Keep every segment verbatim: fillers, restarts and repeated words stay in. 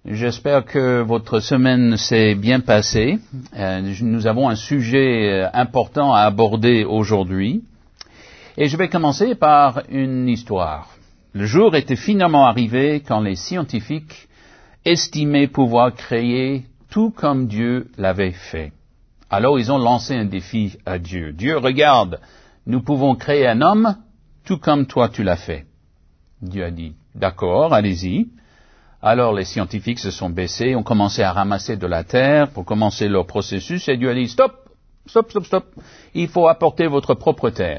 J'espère que votre semaine s'est bien passée. Euh, nous avons un sujet important à aborder aujourd'hui. Et je vais commencer par une histoire. Le jour était finalement arrivé quand les scientifiques estimaient pouvoir créer tout comme Dieu l'avait fait. Alors ils ont lancé un défi à Dieu. Dieu, regarde, nous pouvons créer un homme tout comme toi tu l'as fait. Dieu a dit, d'accord, allez-y. Alors les scientifiques se sont baissés, ont commencé à ramasser de la terre pour commencer leur processus, et Dieu a dit, stop, stop, stop, stop, il faut apporter votre propre terre.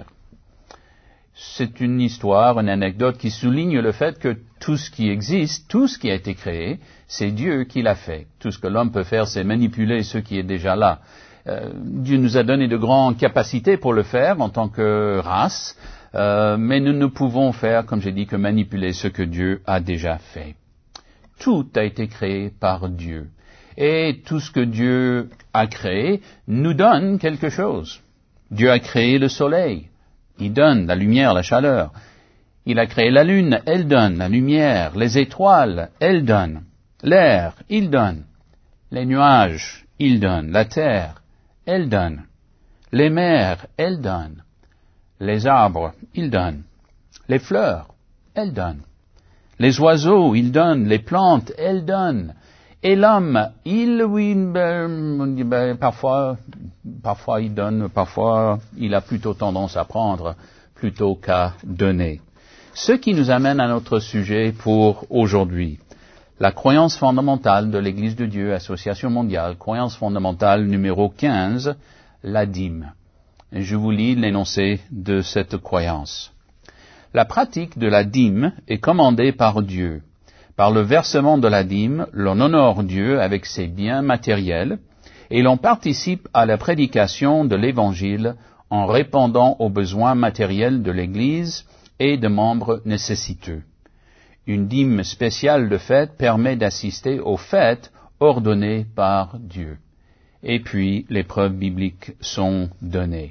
C'est une histoire, une anecdote qui souligne le fait que tout ce qui existe, tout ce qui a été créé, c'est Dieu qui l'a fait. Tout ce que l'homme peut faire, c'est manipuler ce qui est déjà là. Euh, Dieu nous a donné de grandes capacités pour le faire en tant que race, euh, mais nous ne pouvons faire, comme j'ai dit, que manipuler ce que Dieu a déjà fait. Tout a été créé par Dieu. Et tout ce que Dieu a créé nous donne quelque chose. Dieu a créé le soleil. Il donne la lumière, la chaleur. Il a créé la lune, elle donne la lumière. Les étoiles, elles donnent. L'air, il donne. Les nuages, il donne. La terre, elle donne. Les mers, elles donnent. Les arbres, il donne. Les fleurs, elles donnent. Les oiseaux, ils donnent. Les plantes, elles donnent. Et l'homme, il, oui, ben, ben, parfois, parfois il donne, parfois il a plutôt tendance à prendre plutôt qu'à donner. Ce qui nous amène à notre sujet pour aujourd'hui. La croyance fondamentale de l'Église de Dieu, Association mondiale, croyance fondamentale numéro quinze, la dîme. Et je vous lis l'énoncé de cette croyance. La pratique de la dîme est commandée par Dieu. Par le versement de la dîme, l'on honore Dieu avec ses biens matériels et l'on participe à la prédication de l'Évangile en répondant aux besoins matériels de l'Église et de membres nécessiteux. Une dîme spéciale de fête permet d'assister aux fêtes ordonnées par Dieu. Et puis, les preuves bibliques sont données.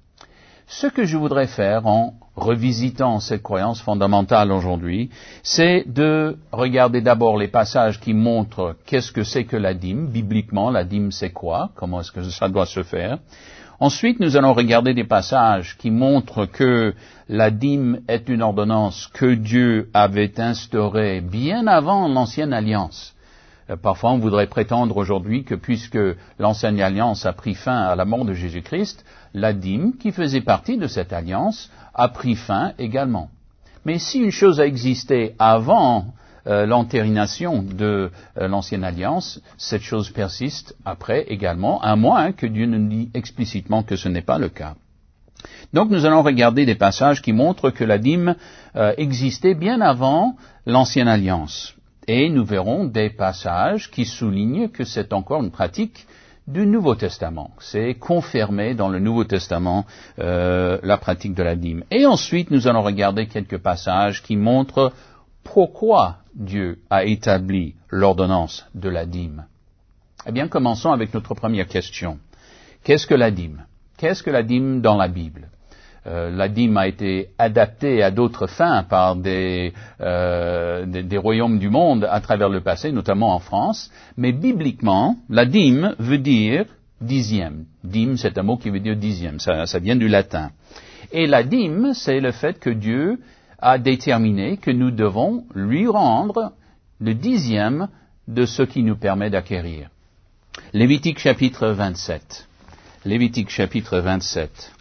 Ce que je voudrais faire en revisitant cette croyance fondamentale aujourd'hui, c'est de regarder d'abord les passages qui montrent qu'est-ce que c'est que la dîme. Bibliquement, la dîme c'est quoi? Comment est-ce que ça doit se faire? Ensuite, nous allons regarder des passages qui montrent que la dîme est une ordonnance que Dieu avait instaurée bien avant l'Ancienne Alliance. Parfois, on voudrait prétendre aujourd'hui que puisque l'Ancienne Alliance a pris fin à la mort de Jésus-Christ, la dîme, qui faisait partie de cette alliance, a pris fin également. Mais si une chose a existé avant euh, l'entérination de euh, l'Ancienne Alliance, cette chose persiste après également, à moins que Dieu ne dit explicitement que ce n'est pas le cas. Donc nous allons regarder des passages qui montrent que la dîme euh, existait bien avant l'Ancienne Alliance. Et nous verrons des passages qui soulignent que c'est encore une pratique du Nouveau Testament. C'est confirmé dans le Nouveau Testament euh, la pratique de la dîme. Et ensuite, nous allons regarder quelques passages qui montrent pourquoi Dieu a établi l'ordonnance de la dîme. Eh bien, commençons avec notre première question. Qu'est-ce que la dîme? Qu'est-ce que la dîme dans la Bible? Euh, la dîme a été adaptée à d'autres fins par des, euh, des, des royaumes du monde à travers le passé, notamment en France. Mais bibliquement, la dîme veut dire dixième. Dîme, c'est un mot qui veut dire dixième. Ça, ça vient du latin. Et la dîme, c'est le fait que Dieu a déterminé que nous devons lui rendre le dixième de ce qui nous permet d'acquérir. Lévitique chapitre vingt-sept. Lévitique chapitre vingt-sept.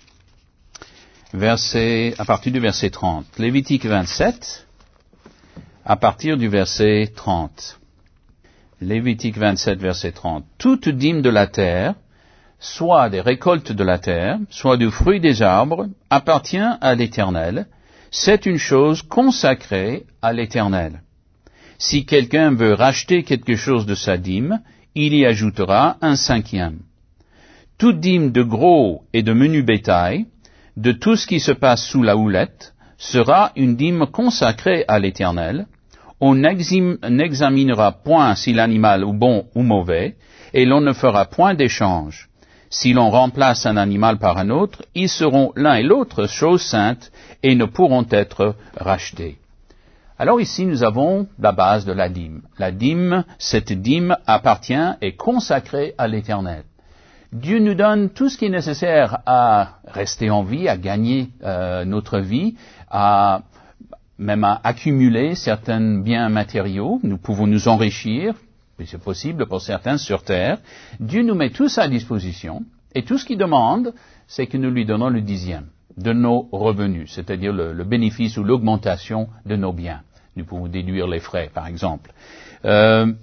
Verset, à partir du verset trente. Lévitique vingt-sept, à partir du verset trente. Lévitique vingt-sept, verset trente. Toute dîme de la terre, soit des récoltes de la terre, soit du fruit des arbres, appartient à l'Éternel. C'est une chose consacrée à l'Éternel. Si quelqu'un veut racheter quelque chose de sa dîme, il y ajoutera un cinquième. Toute dîme de gros et de menu bétail, de tout ce qui se passe sous la houlette, sera une dîme consacrée à l'Éternel. On n'examinera point si l'animal est bon ou mauvais, et l'on ne fera point d'échange. Si l'on remplace un animal par un autre, ils seront l'un et l'autre choses saintes et ne pourront être rachetés. Alors ici, nous avons la base de la dîme. La dîme, cette dîme appartient et consacrée à l'Éternel. Dieu nous donne tout ce qui est nécessaire à rester en vie, à gagner euh, notre vie, à même à accumuler certains biens matériaux. Nous pouvons nous enrichir, et c'est possible pour certains sur terre. Dieu nous met tout ça à disposition, et tout ce qu'il demande, c'est que nous lui donnons le dixième de nos revenus, c'est-à-dire le, le bénéfice ou l'augmentation de nos biens. Nous pouvons déduire les frais, par exemple. Euh,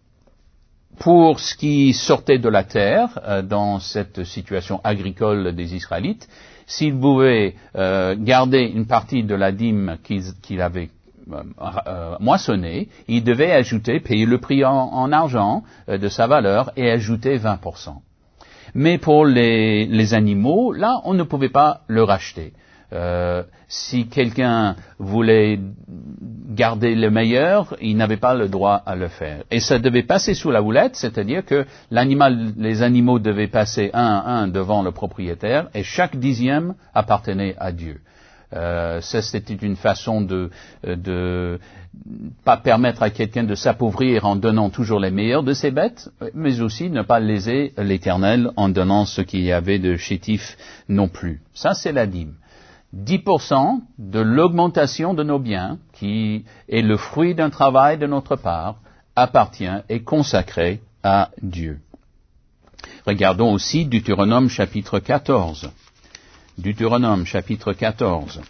pour ce qui sortait de la terre, euh, dans cette situation agricole des Israélites, s'ils pouvaient euh, garder une partie de la dîme qu'ils, qu'ils avaient euh, euh, moissonnée, ils devaient ajouter, payer le prix en, en argent euh, de sa valeur et ajouter vingt pour cent. Mais pour les, les animaux, là, on ne pouvait pas le racheter. Euh, si quelqu'un voulait garder le meilleur, il n'avait pas le droit à le faire. Et ça devait passer sous la houlette, c'est-à-dire que l'animal, les animaux devaient passer un à un devant le propriétaire, et chaque dixième appartenait à Dieu. Euh, ça, c'était une façon de, de pas permettre à quelqu'un de s'appauvrir en donnant toujours les meilleurs de ses bêtes, mais aussi ne pas léser l'Éternel en donnant ce qu'il y avait de chétif non plus. Ça, c'est la dîme. dix pour cent de l'augmentation de nos biens, qui est le fruit d'un travail de notre part, appartient et consacré à Dieu. Regardons aussi Deutéronome chapitre quatorze. Deutéronome chapitre quatorze,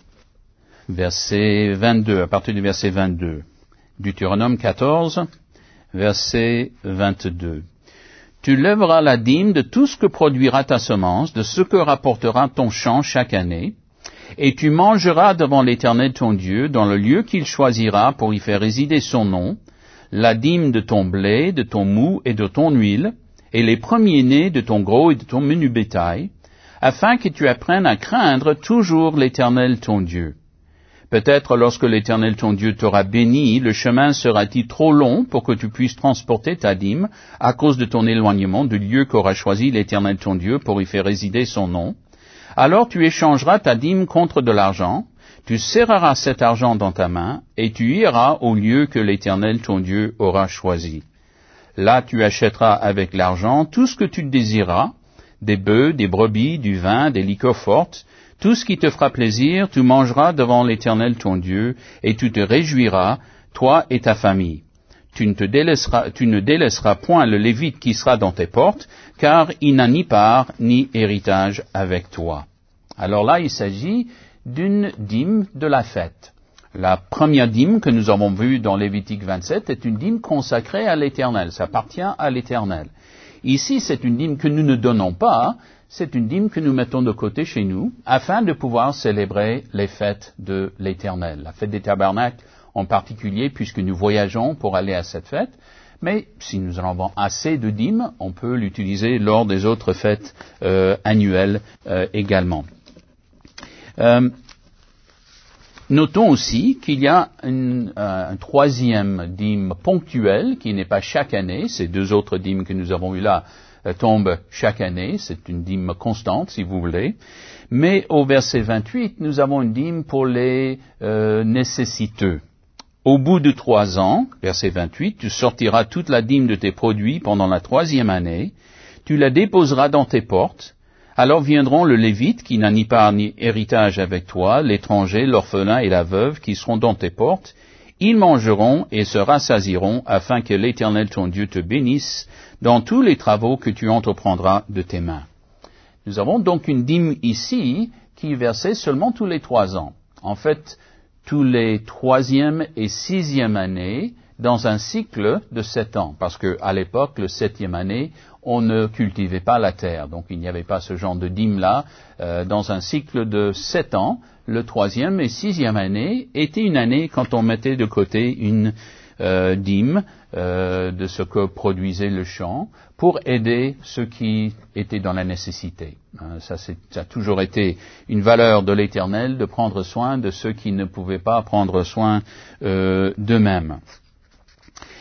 verset vingt-deux, à partir du verset vingt-deux. Deutéronome quatorze, verset vingt-deux. Tu lèveras la dîme de tout ce que produira ta semence, de ce que rapportera ton champ chaque année, et tu mangeras devant l'Éternel ton Dieu, dans le lieu qu'il choisira pour y faire résider son nom, la dîme de ton blé, de ton mou et de ton huile, et les premiers-nés de ton gros et de ton menu bétail, afin que tu apprennes à craindre toujours l'Éternel ton Dieu. Peut-être lorsque l'Éternel ton Dieu t'aura béni, le chemin sera-t-il trop long pour que tu puisses transporter ta dîme à cause de ton éloignement du lieu qu'aura choisi l'Éternel ton Dieu pour y faire résider son nom. Alors tu échangeras ta dîme contre de l'argent, tu serreras cet argent dans ta main, et tu iras au lieu que l'Éternel ton Dieu aura choisi. Là tu achèteras avec l'argent tout ce que tu désireras, des bœufs, des brebis, du vin, des liqueurs fortes, tout ce qui te fera plaisir, tu mangeras devant l'Éternel ton Dieu, et tu te réjouiras, toi et ta famille. Tu ne te délaisseras, tu ne délaisseras point le Lévite qui sera dans tes portes, car il n'a ni part ni héritage avec toi. Alors là, il s'agit d'une dîme de la fête. La première dîme que nous avons vue dans Lévitique vingt-sept est une dîme consacrée à l'Éternel, ça appartient à l'Éternel. Ici, c'est une dîme que nous ne donnons pas, c'est une dîme que nous mettons de côté chez nous, afin de pouvoir célébrer les fêtes de l'Éternel. La fête des tabernacles en particulier, puisque nous voyageons pour aller à cette fête, mais si nous en avons assez de dîmes, on peut l'utiliser lors des autres fêtes euh, annuelles euh, également. Euh, Notons aussi qu'il y a une, euh, un troisième dîme ponctuel qui n'est pas chaque année. Ces deux autres dîmes que nous avons eues là euh, tombent chaque année. C'est une dîme constante, si vous voulez. Mais au verset vingt-huit, nous avons une dîme pour les euh, nécessiteux. Au bout de trois ans, verset vingt-huit, tu sortiras toute la dîme de tes produits pendant la troisième année. Tu la déposeras dans tes portes. Alors viendront le Lévite, qui n'a ni part ni héritage avec toi, l'étranger, l'orphelin et la veuve, qui seront dans tes portes. Ils mangeront et se rassasieront, afin que l'Éternel ton Dieu te bénisse dans tous les travaux que tu entreprendras de tes mains. Nous avons donc une dîme ici qui est versée seulement tous les trois ans. En fait, tous les troisième et sixième années, dans un cycle de sept ans, parce que à l'époque, le septième année, on ne cultivait pas la terre, donc il n'y avait pas ce genre de dîme-là. Euh, dans un cycle de sept ans, le troisième et sixième année était une année quand on mettait de côté une euh, dîme euh, de ce que produisait le champ pour aider ceux qui étaient dans la nécessité. Euh, ça, c'est, ça a toujours été une valeur de l'Éternel de prendre soin de ceux qui ne pouvaient pas prendre soin euh, d'eux-mêmes.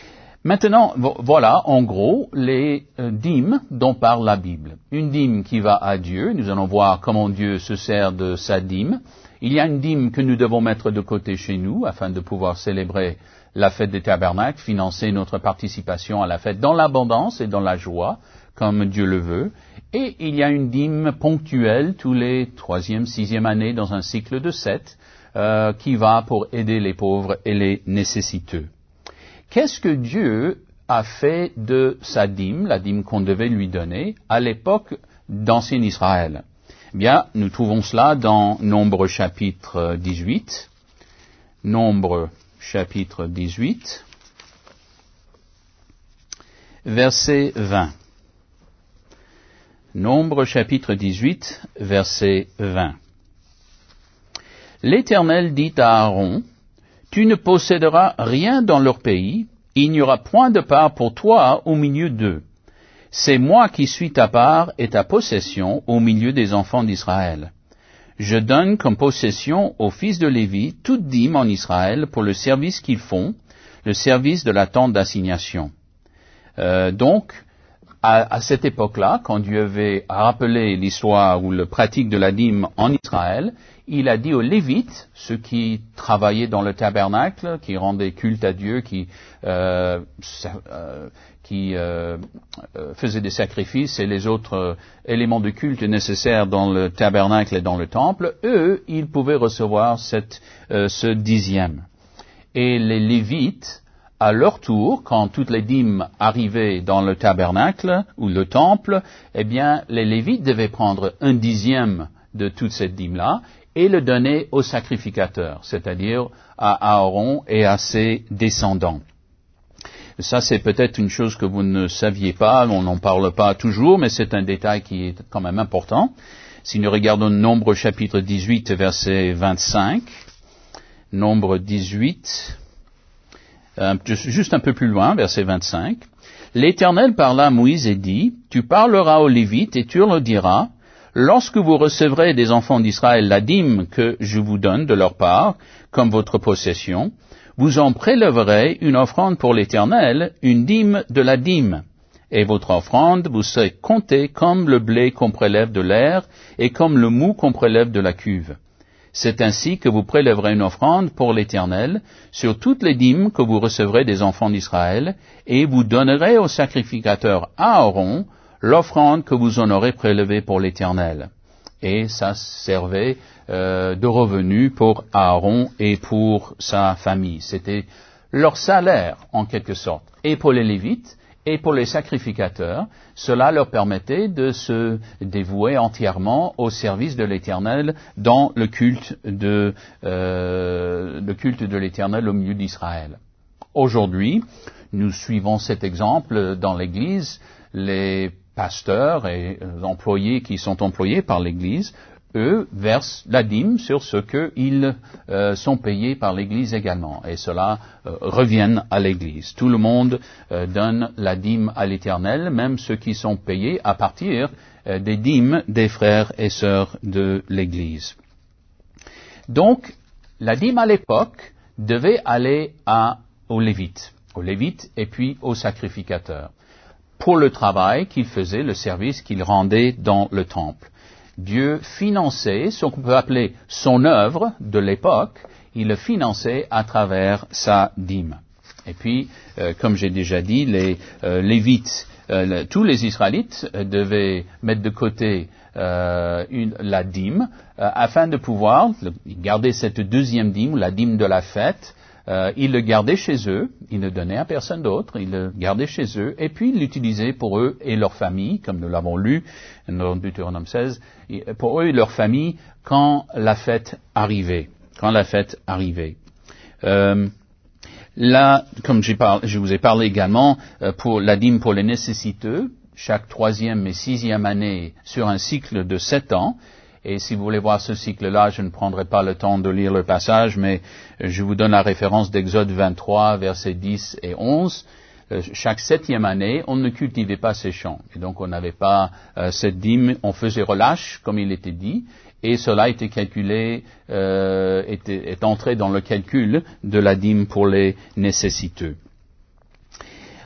Maintenant, voilà en gros les euh, dîmes dont parle la Bible. Une dîme qui va à Dieu, nous allons voir comment Dieu se sert de sa dîme. Il y a une dîme que nous devons mettre de côté chez nous afin de pouvoir célébrer la fête des tabernacles, financer notre participation à la fête dans l'abondance et dans la joie, comme Dieu le veut. Et il y a une dîme ponctuelle tous les troisième, sixième années dans un cycle de sept, euh, qui va pour aider les pauvres et les nécessiteux. Qu'est-ce que Dieu a fait de sa dîme, la dîme qu'on devait lui donner, à l'époque d'Ancien Israël? Eh bien, nous trouvons cela dans Nombre chapitre dix-huit. Nombre chapitre dix-huit, verset vingt. Nombre chapitre dix-huit, verset vingt. L'Éternel dit à Aaron, « Tu ne posséderas rien dans leur pays, il n'y aura point de part pour toi au milieu d'eux. C'est moi qui suis ta part et ta possession au milieu des enfants d'Israël. Je donne comme possession aux fils de Lévi toute dîme en Israël pour le service qu'ils font, le service de la tente d'assignation. Euh, » Donc, à, à cette époque-là, quand Dieu avait rappelé l'histoire ou le pratique de la dîme en Israël, il a dit aux Lévites, ceux qui travaillaient dans le tabernacle, qui rendaient culte à Dieu, qui, euh, euh, qui euh, euh, faisaient des sacrifices et les autres euh, éléments de culte nécessaires dans le tabernacle et dans le temple, eux, ils pouvaient recevoir cette, euh, ce dixième. Et les Lévites, à leur tour, quand toutes les dîmes arrivaient dans le tabernacle ou le temple, eh bien, les Lévites devaient prendre un dixième de toute cette dîme-là et le donner aux sacrificateurs, c'est-à-dire à Aaron et à ses descendants. Ça, c'est peut-être une chose que vous ne saviez pas, on n'en parle pas toujours, mais c'est un détail qui est quand même important. Si nous regardons Nombre chapitre dix-huit, verset vingt-cinq, Nombre dix-huit, euh, juste un peu plus loin, verset vingt-cinq, « L'Éternel parla à Moïse et dit, « Tu parleras aux Lévites et tu leur diras, lorsque vous recevrez des enfants d'Israël la dîme que je vous donne de leur part, comme votre possession, vous en prélèverez une offrande pour l'Éternel, une dîme de la dîme. Et votre offrande vous serez comptée comme le blé qu'on prélève de l'air et comme le mou qu'on prélève de la cuve. C'est ainsi que vous prélèverez une offrande pour l'Éternel sur toutes les dîmes que vous recevrez des enfants d'Israël, et vous donnerez au sacrificateur Aaron l'offrande que vous en aurez prélevée pour l'Éternel. » Et ça servait euh, de revenu pour Aaron et pour sa famille. C'était leur salaire, en quelque sorte. Et pour les Lévites, et pour les sacrificateurs, cela leur permettait de se dévouer entièrement au service de l'Éternel dans le culte de, euh, le culte de l'Éternel au milieu d'Israël. Aujourd'hui, nous suivons cet exemple dans l'Église. Les pasteurs et employés qui sont employés par l'Église, eux, versent la dîme sur ce qu'ils euh, sont payés par l'Église également. Et cela euh, revient à l'Église. Tout le monde euh, donne la dîme à l'Éternel, même ceux qui sont payés à partir euh, des dîmes des frères et sœurs de l'Église. Donc, la dîme à l'époque devait aller à, aux Lévites, aux Lévites et puis aux sacrificateurs, pour le travail qu'ils faisaient, le service qu'ils rendaient dans le temple. Dieu finançait ce qu'on peut appeler son œuvre de l'époque, il le finançait à travers sa dîme. Et puis, euh, comme j'ai déjà dit, les euh, Lévites, euh, le, tous les Israélites euh, devaient mettre de côté euh, une, la dîme euh, afin de pouvoir le, garder cette deuxième dîme, la dîme de la fête. Euh, ils le gardaient chez eux, ils ne donnaient à personne d'autre, ils le gardaient chez eux, et puis ils l'utilisaient pour eux et leur famille, comme nous l'avons lu dans Deutéronome seize, pour eux et leur famille quand la fête arrivait. Quand la fête arrivait. Euh, là, comme j'ai parlé, je vous ai parlé également euh, pour la dîme pour les nécessiteux, chaque troisième et sixième année sur un cycle de sept ans. Et si vous voulez voir ce cycle-là, je ne prendrai pas le temps de lire le passage, mais je vous donne la référence d'Exode vingt-trois, versets dix et onze. Euh, chaque septième année, on ne cultivait pas ses champs. Et donc, on n'avait pas euh, cette dîme, on faisait relâche, comme il était dit, et cela était calculé, euh, était, est entré dans le calcul de la dîme pour les nécessiteux.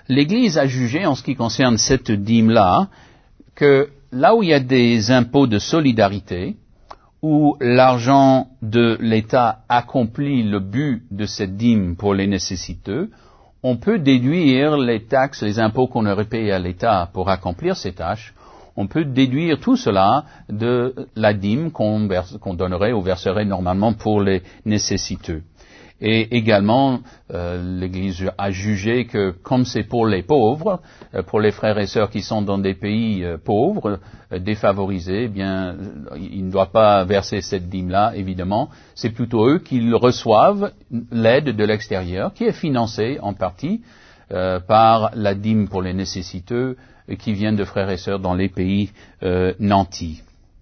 l'Église a jugé, en ce qui concerne cette dîme-là, que là où il y a des impôts de solidarité, où l'argent de l'État accomplit le but de cette dîme pour les nécessiteux, on peut déduire les taxes, les impôts qu'on aurait payés à l'État pour accomplir ces tâches. On peut déduire tout cela de la dîme qu'on, verse, qu'on donnerait ou verserait normalement pour les nécessiteux. Et également, euh, l'Église a jugé que comme c'est pour les pauvres, euh, pour les frères et sœurs qui sont dans des pays euh, pauvres, euh, défavorisés, eh bien, ils ne doivent pas verser cette dîme-là, évidemment. C'est plutôt eux qui reçoivent l'aide de l'extérieur, qui est financée en partie euh, par la dîme pour les nécessiteux, euh, qui viennent de frères et sœurs dans les pays euh, nantis.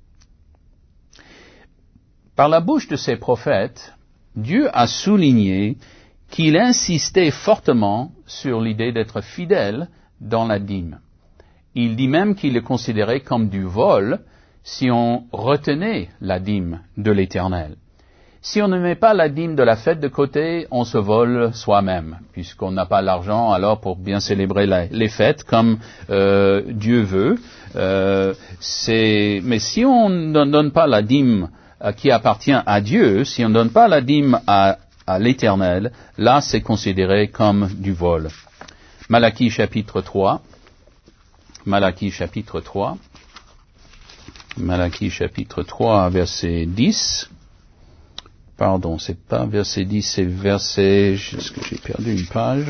Par la bouche de ces prophètes, Dieu a souligné qu'il insistait fortement sur l'idée d'être fidèle dans la dîme. Il dit même qu'il le considérait comme du vol si on retenait la dîme de l'Éternel. Si on ne met pas la dîme de la fête de côté, on se vole soi-même, puisqu'on n'a pas l'argent alors pour bien célébrer la, les fêtes comme euh, Dieu veut. Euh, c'est, mais si on ne donne pas la dîme qui appartient à Dieu, si on ne donne pas la dîme à, à l'Éternel, là c'est considéré comme du vol. Malachie chapitre trois. Malachie chapitre trois. Malachie chapitre trois, verset dix. Pardon, c'est pas verset dix, c'est verset... Est-ce que j'ai perdu une page?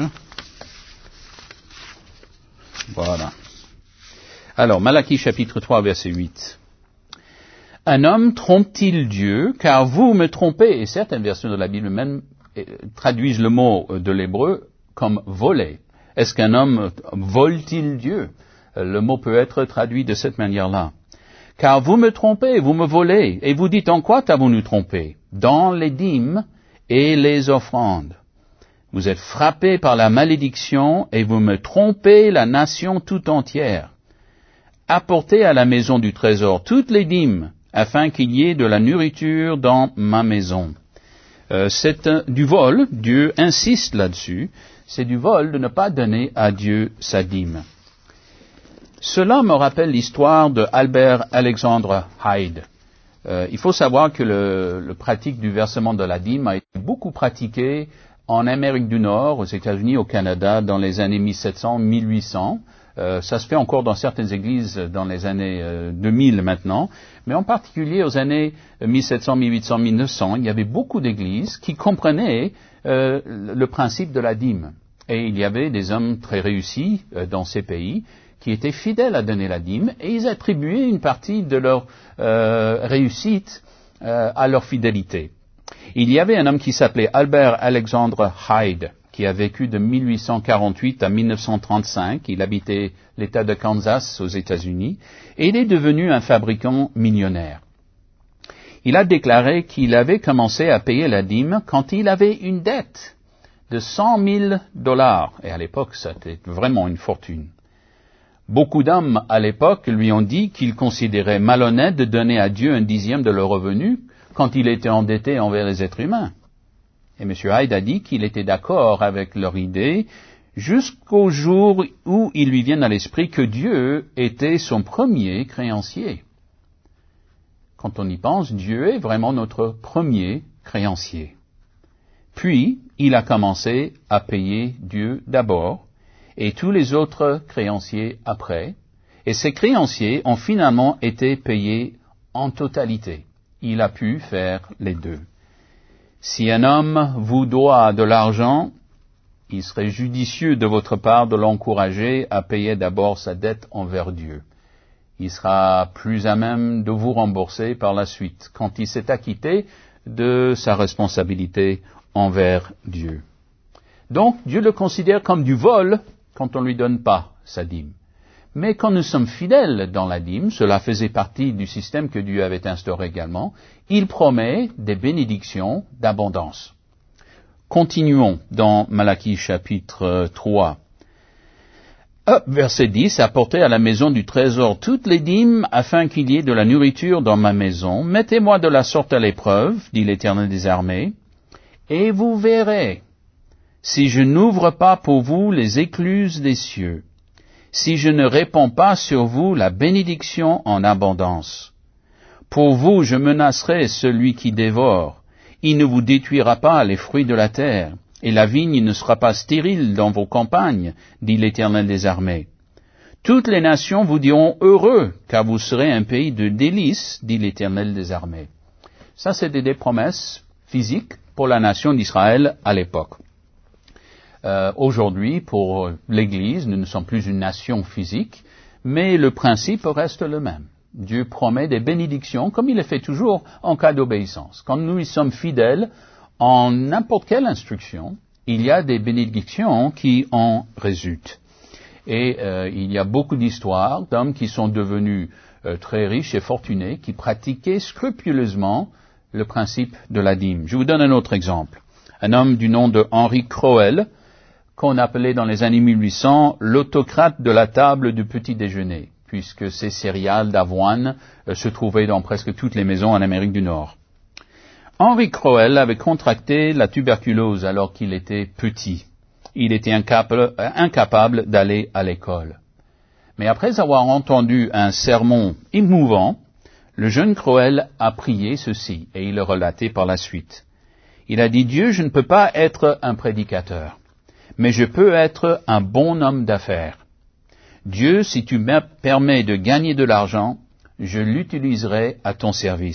Voilà. Alors, Malachie chapitre trois, verset huit. Un homme trompe-t-il Dieu, car vous me trompez, et certaines versions de la Bible même traduisent le mot de l'hébreu comme voler. Est-ce qu'un homme vole-t-il Dieu? Le mot peut être traduit de cette manière-là. Car vous me trompez, vous me volez, et vous dites en quoi t'avons-nous trompé? Dans les dîmes et les offrandes. Vous êtes frappés par la malédiction, et vous me trompez la nation tout entière. Apportez à la maison du trésor toutes les dîmes, afin qu'il y ait de la nourriture dans ma maison. Euh, c'est un, du vol, Dieu insiste là-dessus, c'est du vol de ne pas donner à Dieu sa dîme. Cela me rappelle l'histoire de Albert Alexander Hyde. Euh, il faut savoir que le, le pratique du versement de la dîme a été beaucoup pratiqué en Amérique du Nord, aux États-Unis, au Canada, dans les années mille sept cents, mille huit cents. Euh, ça se fait encore dans certaines églises dans les années euh, deux mille maintenant, mais en particulier aux années mille sept cents, mille huit cents, mille neuf cents, il y avait beaucoup d'églises qui comprenaient euh, le principe de la dîme. Et il y avait des hommes très réussis euh, dans ces pays qui étaient fidèles à donner la dîme, et ils attribuaient une partie de leur euh, réussite euh, à leur fidélité. Il y avait un homme qui s'appelait Albert Alexander Hyde, qui a vécu de mille huit cent quarante-huit à mille neuf cent trente-cinq. Il habitait l'État de Kansas aux États-Unis, et il est devenu un fabricant millionnaire. Il a déclaré qu'il avait commencé à payer la dîme quand il avait une dette de cent mille dollars, et à l'époque, c'était vraiment une fortune. Beaucoup d'hommes à l'époque lui ont dit qu'ils considéraient malhonnête de donner à Dieu un dixième de leur revenu quand il était endetté envers les êtres humains. Et M. Hyde a dit qu'il était d'accord avec leur idée jusqu'au jour où il lui vienne à l'esprit que Dieu était son premier créancier. Quand on y pense, Dieu est vraiment notre premier créancier. Puis, il a commencé à payer Dieu d'abord, et tous les autres créanciers après, et ces créanciers ont finalement été payés en totalité. Il a pu faire les deux. Si un homme vous doit de l'argent, il serait judicieux de votre part de l'encourager à payer d'abord sa dette envers Dieu. Il sera plus à même de vous rembourser par la suite, quand il s'est acquitté de sa responsabilité envers Dieu. Donc, Dieu le considère comme du vol quand on ne lui donne pas sa dîme. Mais quand nous sommes fidèles dans la dîme, cela faisait partie du système que Dieu avait instauré également, il promet des bénédictions d'abondance. Continuons dans Malachie chapitre trois. Hop, verset dix, apportez à la maison du trésor toutes les dîmes, afin qu'il y ait de la nourriture dans ma maison. Mettez-moi de la sorte à l'épreuve, dit l'Éternel des armées, et vous verrez si je n'ouvre pas pour vous les écluses des cieux, si je ne répands pas sur vous la bénédiction en abondance. Pour vous, je menacerai celui qui dévore. Il ne vous détruira pas les fruits de la terre, et la vigne ne sera pas stérile dans vos campagnes, dit l'Éternel des armées. Toutes les nations vous diront heureux, car vous serez un pays de délices, dit l'Éternel des armées. Ça, c'était des promesses physiques pour la nation d'Israël à l'époque. Euh, aujourd'hui, pour l'Église, nous ne sommes plus une nation physique, mais le principe reste le même. Dieu promet des bénédictions, comme il le fait toujours en cas d'obéissance. Quand nous y sommes fidèles, en n'importe quelle instruction, il y a des bénédictions qui en résultent. Et euh, il y a beaucoup d'histoires d'hommes qui sont devenus euh, très riches et fortunés, qui pratiquaient scrupuleusement le principe de la dîme. Je vous donne un autre exemple. Un homme du nom de Henry Crowell, qu'on appelait dans les années mille huit cents l'autocrate de la table du petit déjeuner, puisque ces céréales d'avoine euh, se trouvaient dans presque toutes les maisons en Amérique du Nord. Henry Crowell avait contracté la tuberculose alors qu'il était petit. Il était incapable, incapable d'aller à l'école. Mais après avoir entendu un sermon émouvant, le jeune Crowell a prié ceci, et il le relatait par la suite. Il a dit, « Dieu, je ne peux pas être un prédicateur, mais je peux être un bon homme d'affaires. Dieu, si tu me permets de gagner de l'argent, je l'utiliserai à ton service. »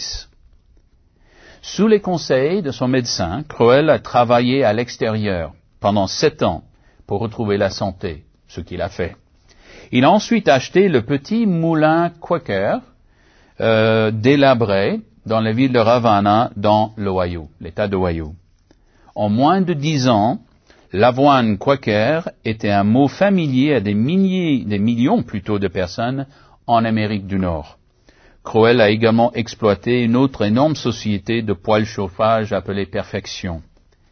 Sous les conseils de son médecin, Crowell a travaillé à l'extérieur pendant sept ans pour retrouver la santé, ce qu'il a fait. Il a ensuite acheté le petit moulin Quaker euh, délabré dans la ville de Ravenna, dans l'Ohio, l'État d'Ohio. En moins de dix ans, l'avoine Quaker était un mot familier à des milliers, des millions plutôt de personnes en Amérique du Nord. Crowell a également exploité une autre énorme société de poêles chauffage appelée Perfection.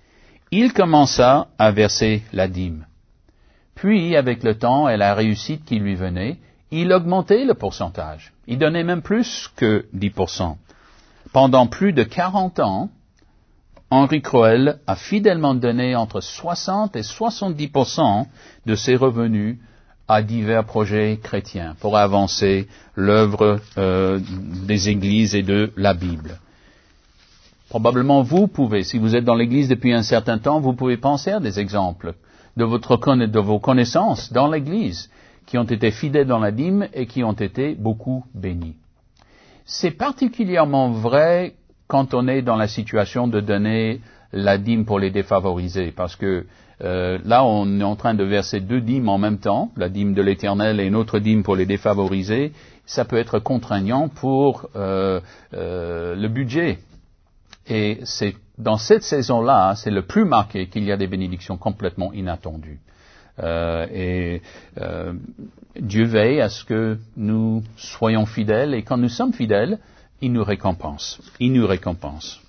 Il commença à verser la dîme. Puis, avec le temps et la réussite qui lui venait, il augmentait le pourcentage. Il donnait même plus que dix pour cent. Pendant plus de quarante ans, Henry Crowell a fidèlement donné entre soixante et soixante-dix pour cent de ses revenus à divers projets chrétiens pour avancer l'œuvre euh, des églises et de la Bible. Probablement vous pouvez, si vous êtes dans l'Église depuis un certain temps, vous pouvez penser à des exemples de, votre, de vos connaissances dans l'Église qui ont été fidèles dans la dîme et qui ont été beaucoup bénis. C'est particulièrement vrai quand on est dans la situation de donner la dîme pour les défavorisés, parce que euh, là on est en train de verser deux dîmes en même temps, la dîme de l'Éternel et une autre dîme pour les défavorisés. Ça peut être contraignant pour euh, euh, le budget. Et c'est dans cette saison-là, c'est le plus marqué qu'il y a des bénédictions complètement inattendues. Euh, et euh, Dieu veille à ce que nous soyons fidèles, et quand nous sommes fidèles, il nous récompense. Il nous récompense.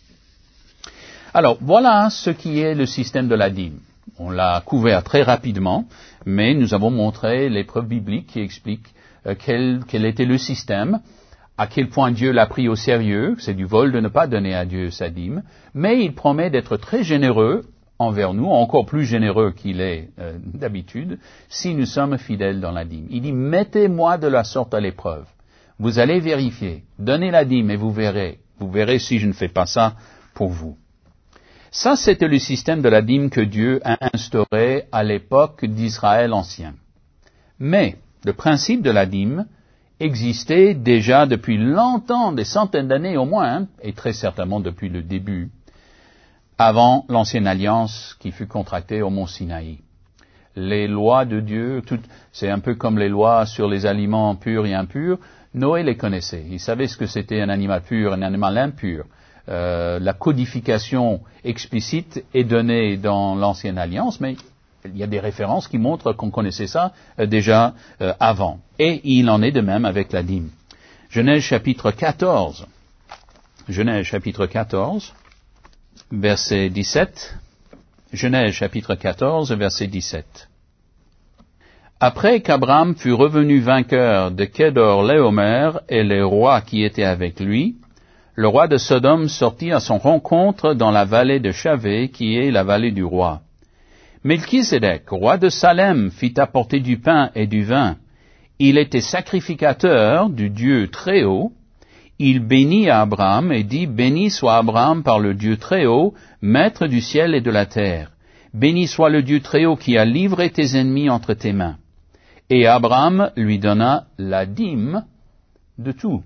Alors, voilà ce qui est le système de la dîme. On l'a couvert très rapidement, mais nous avons montré les preuves bibliques qui expliquent euh, quel, quel était le système, à quel point Dieu l'a pris au sérieux. C'est du vol de ne pas donner à Dieu sa dîme, mais il promet d'être très généreux envers nous, encore plus généreux qu'il est euh, d'habitude, si nous sommes fidèles dans la dîme. Il dit, mettez-moi de la sorte à l'épreuve. Vous allez vérifier, donnez la dîme et vous verrez. Vous verrez si je ne fais pas ça pour vous. Ça, c'était le système de la dîme que Dieu a instauré à l'époque d'Israël ancien. Mais le principe de la dîme existait déjà depuis longtemps, des centaines d'années au moins, hein, et très certainement depuis le début, avant l'ancienne alliance qui fut contractée au mont Sinaï. Les lois de Dieu, tout, c'est un peu comme les lois sur les aliments purs et impurs. Noé les connaissait. Il savait ce que c'était un animal pur et un animal impur. Euh, la codification explicite est donnée dans l'ancienne alliance, mais il y a des références qui montrent qu'on connaissait ça euh, déjà euh, avant. Et il en est de même avec la dîme. Genèse chapitre quatorze. Genèse chapitre quatorze, verset dix-sept. Genèse chapitre quatorze, verset dix-sept. Après qu'Abraham fut revenu vainqueur de Kedor-Laomer et les rois qui étaient avec lui, le roi de Sodome sortit à son rencontre dans la vallée de Chavé, qui est la vallée du roi. Melchisédek, roi de Salem, fit apporter du pain et du vin. Il était sacrificateur du Dieu Très-Haut. Il bénit Abraham et dit, « Béni soit Abraham par le Dieu Très-Haut, maître du ciel et de la terre. Béni soit le Dieu Très-Haut qui a livré tes ennemis entre tes mains. » Et Abraham lui donna la dîme de tout.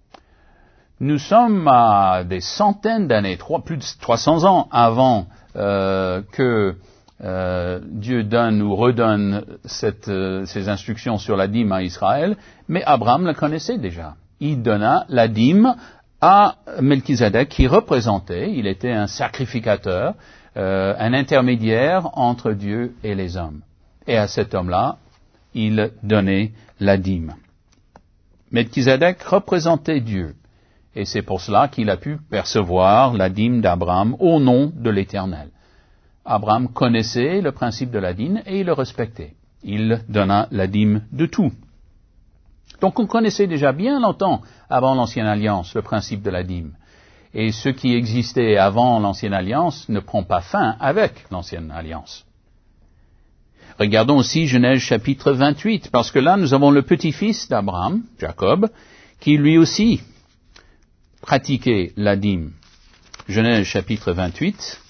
Nous sommes à des centaines d'années, trois, plus de trois cents ans avant euh, que euh, Dieu donne ou redonne cette, euh, ces instructions sur la dîme à Israël, mais Abraham le connaissait déjà. Il donna la dîme à Melchisédek qui représentait, il était un sacrificateur, euh, un intermédiaire entre Dieu et les hommes. Et à cet homme-là, il donnait la dîme. Melchisédek représentait Dieu. Et c'est pour cela qu'il a pu percevoir la dîme d'Abraham au nom de l'Éternel. Abraham connaissait le principe de la dîme et il le respectait. Il donna la dîme de tout. Donc on connaissait déjà bien longtemps, avant l'Ancienne Alliance, le principe de la dîme. Et ce qui existait avant l'Ancienne Alliance ne prend pas fin avec l'Ancienne Alliance. Regardons aussi Genèse chapitre vingt-huit, parce que là nous avons le petit-fils d'Abraham, Jacob, qui lui aussi pratiquait la dîme. Genèse chapitre vingt-huit,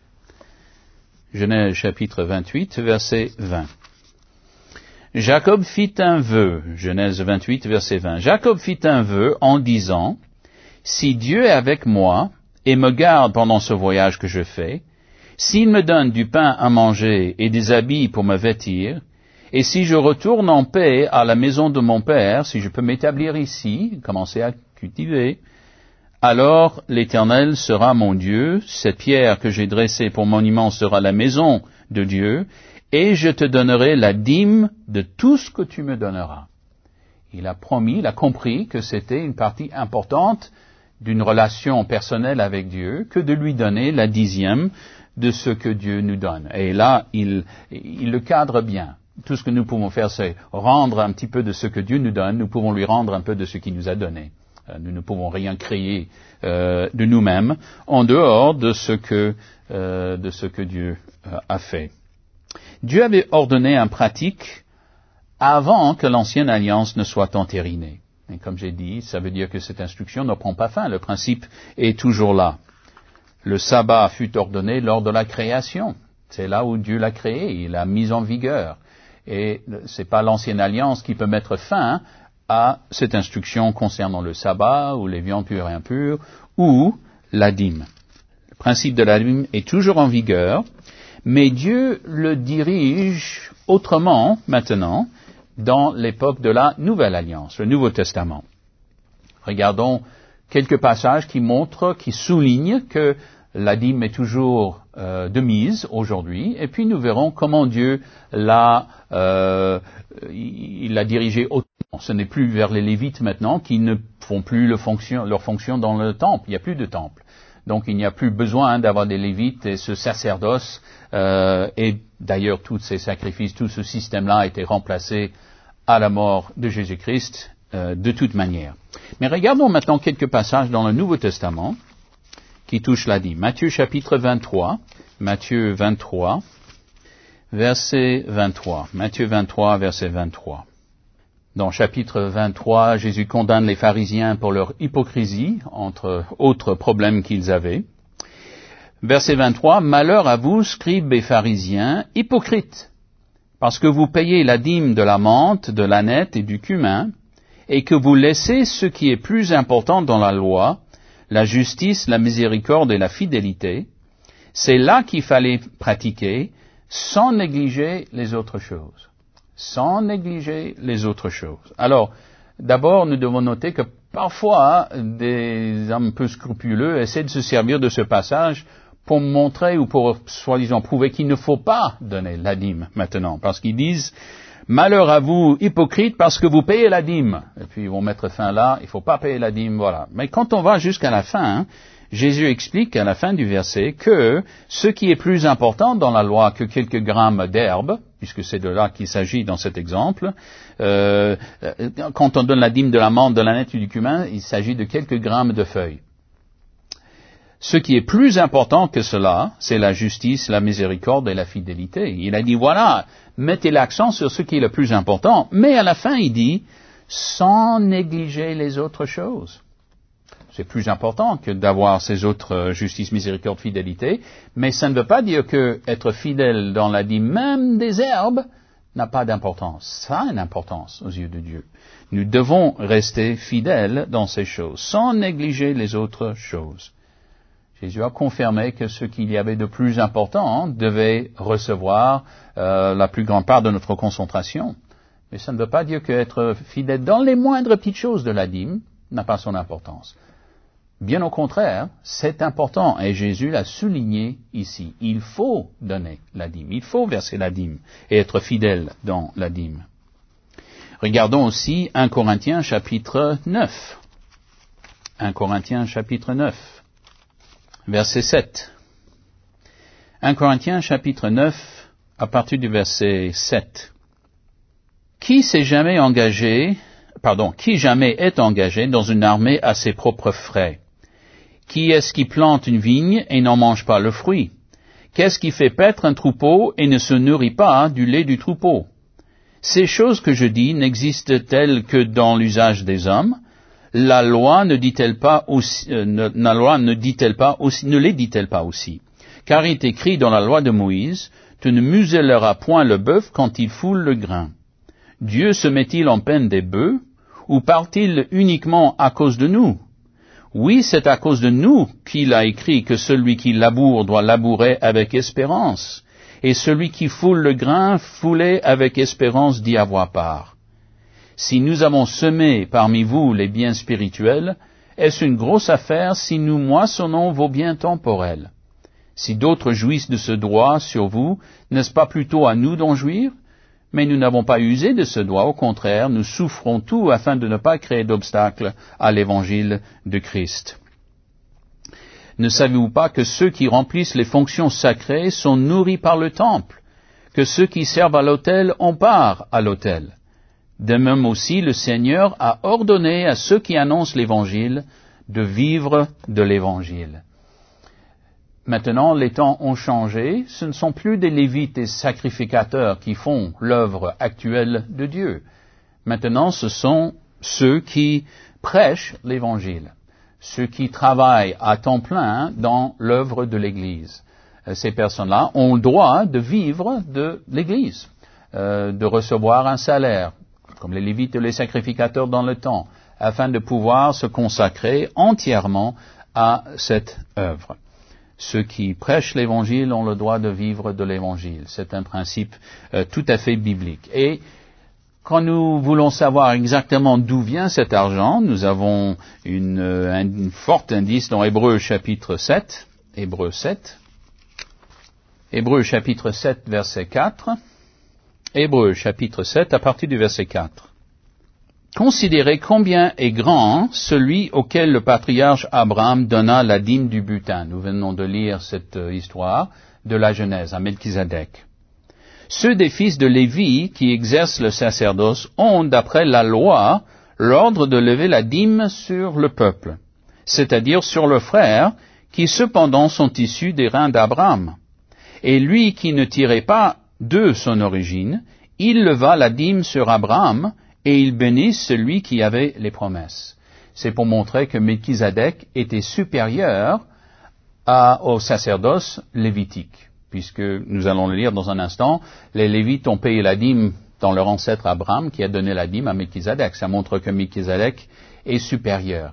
Genèse chapitre vingt-huit, verset vingt. Jacob fit un vœu, Genèse vingt-huit, verset vingt. Jacob fit un vœu en disant, « Si Dieu est avec moi et me garde pendant ce voyage que je fais, s'il me donne du pain à manger et des habits pour me vêtir, et si je retourne en paix à la maison de mon père, si je peux m'établir ici, commencer à cultiver, alors l'Éternel sera mon Dieu, cette pierre que j'ai dressée pour monument sera la maison de Dieu, et je te donnerai la dîme de tout ce que tu me donneras. » Il a promis, il a compris que c'était une partie importante d'une relation personnelle avec Dieu, que de lui donner la dixième de ce que Dieu nous donne. Et là, il, il le cadre bien. Tout ce que nous pouvons faire, c'est rendre un petit peu de ce que Dieu nous donne, nous pouvons lui rendre un peu de ce qu'il nous a donné. Nous ne pouvons rien créer euh, de nous-mêmes en dehors de ce que, euh, de ce que Dieu euh, a fait. Dieu avait ordonné en pratique avant que l'ancienne alliance ne soit entérinée. Et comme j'ai dit, ça veut dire que cette instruction ne prend pas fin. Le principe est toujours là. Le sabbat fut ordonné lors de la création. C'est là où Dieu l'a créé, il l'a mis en vigueur. Et c'est pas l'ancienne alliance qui peut mettre fin à cette instruction concernant le sabbat, ou les viandes pures et impures, ou la dîme. Le principe de la dîme est toujours en vigueur, mais Dieu le dirige autrement maintenant dans l'époque de la Nouvelle Alliance, le Nouveau Testament. Regardons quelques passages qui montrent, qui soulignent que la dîme est toujours euh, de mise aujourd'hui, et puis nous verrons comment Dieu l'a, euh, il l'a dirigé autrement. Ce n'est plus vers les Lévites maintenant qui ne font plus le fonction, leur fonction dans le temple. Il n'y a plus de temple. Donc il n'y a plus besoin d'avoir des Lévites et ce sacerdoce, euh, et d'ailleurs tous ces sacrifices, tout ce système-là a été remplacé à la mort de Jésus-Christ euh, de toute manière. Mais regardons maintenant quelques passages dans le Nouveau Testament qui touchent la dîme. Matthieu chapitre vingt-trois, Matthieu vingt-trois, verset vingt-trois. Matthieu vingt-trois, verset vingt-trois. Dans chapitre vingt-trois, Jésus condamne les pharisiens pour leur hypocrisie, entre autres problèmes qu'ils avaient. Verset vingt-trois, « Malheur à vous, scribes et pharisiens, hypocrites, parce que vous payez la dîme de la menthe, de l'ânette et du cumin, et que vous laissez ce qui est plus important dans la loi, la justice, la miséricorde et la fidélité. C'est là qu'il fallait pratiquer, sans négliger les autres choses. » Sans négliger les autres choses. Alors, d'abord, nous devons noter que parfois, des hommes peu scrupuleux essaient de se servir de ce passage pour montrer ou pour, soi-disant, prouver qu'il ne faut pas donner la dîme maintenant. Parce qu'ils disent, malheur à vous, hypocrites, parce que vous payez la dîme. Et puis, ils vont mettre fin là, il ne faut pas payer la dîme, voilà. Mais quand on va jusqu'à la fin, hein, Jésus explique à la fin du verset que ce qui est plus important dans la loi que quelques grammes d'herbe, puisque c'est de là qu'il s'agit dans cet exemple, euh, quand on donne la dîme de la menthe, de l'ânette et du cumin, il s'agit de quelques grammes de feuilles. ce qui est plus important que cela, c'est la justice, la miséricorde et la fidélité. Il a dit, voilà, mettez l'accent sur ce qui est le plus important, mais à la fin, il dit, sans négliger les autres choses. C'est plus important que d'avoir ces autres euh, justice, miséricorde, fidélité, mais ça ne veut pas dire que être fidèle dans la dîme même des herbes n'a pas d'importance. Ça a une importance aux yeux de Dieu. Nous devons rester fidèles dans ces choses, sans négliger les autres choses. Jésus a confirmé que ce qu'il y avait de plus important devait recevoir euh, la plus grande part de notre concentration. Mais ça ne veut pas dire qu'être fidèle dans les moindres petites choses de la dîme n'a pas son importance. Bien au contraire, c'est important, et Jésus l'a souligné ici. Il faut donner la dîme, il faut verser la dîme et être fidèle dans la dîme. Regardons aussi un Corinthiens chapitre neuf. un Corinthiens chapitre neuf, verset sept. un Corinthiens chapitre neuf, à partir du verset sept. Qui s'est jamais engagé, pardon, qui jamais est engagé dans une armée à ses propres frais? Qui est-ce qui plante une vigne et n'en mange pas le fruit? Qu'est-ce qui fait paître un troupeau et ne se nourrit pas du lait du troupeau? Ces choses que je dis n'existent-elles que dans l'usage des hommes? La loi ne dit-elle pas aussi, euh, ne, la loi ne dit-elle pas aussi, ne les dit-elle pas aussi? Car il est écrit dans la loi de Moïse, tu ne muselleras point le bœuf quand il foule le grain. Dieu se met-il en peine des bœufs, ou parle-t-il uniquement à cause de nous? Oui, c'est à cause de nous qu'il a écrit que celui qui laboure doit labourer avec espérance, et celui qui foule le grain, fouler avec espérance d'y avoir part. Si nous avons semé parmi vous les biens spirituels, est-ce une grosse affaire si nous moissonnons vos biens temporels? Si d'autres jouissent de ce droit sur vous, n'est-ce pas plutôt à nous d'en jouir? Mais nous n'avons pas usé de ce droit, au contraire, nous souffrons tout afin de ne pas créer d'obstacle à l'évangile de Christ. Ne savez-vous pas que ceux qui remplissent les fonctions sacrées sont nourris par le temple, que ceux qui servent à l'autel ont part à l'autel? De même aussi, le Seigneur a ordonné à ceux qui annoncent l'évangile de vivre de l'évangile. Maintenant, les temps ont changé. Ce ne sont plus des Lévites et sacrificateurs qui font l'œuvre actuelle de Dieu. Maintenant, ce sont ceux qui prêchent l'Évangile, ceux qui travaillent à temps plein dans l'œuvre de l'Église. Ces personnes-là ont le droit de vivre de l'Église, euh, de recevoir un salaire, comme les Lévites et les sacrificateurs dans le temps, afin de pouvoir se consacrer entièrement à cette œuvre. Ceux qui prêchent l'Évangile ont le droit de vivre de l'Évangile. C'est un principe euh, tout à fait biblique. Et quand nous voulons savoir exactement d'où vient cet argent, nous avons une, euh, un, un fort indice dans Hébreux chapitre sept. Hébreux sept. Hébreux chapitre sept, verset quatre. Hébreux chapitre sept, à partir du verset quatre. Considérez combien est grand celui auquel le patriarche Abraham donna la dîme du butin. Nous venons de lire cette euh, histoire de la Genèse à Melchizedek. Ceux des fils de Lévi qui exercent le sacerdoce ont, d'après la loi, l'ordre de lever la dîme sur le peuple, c'est-à-dire sur le frère, qui cependant sont issus des reins d'Abraham. Et lui qui ne tirait pas de son origine, il leva la dîme sur Abraham, et il bénit celui qui avait les promesses. C'est pour montrer que Melchizedek était supérieur à, au sacerdoce lévitique, puisque nous allons le lire dans un instant, les Lévites ont payé la dîme dans leur ancêtre Abraham, qui a donné la dîme à Melchizedek. Ça montre que Melchizedek est supérieur.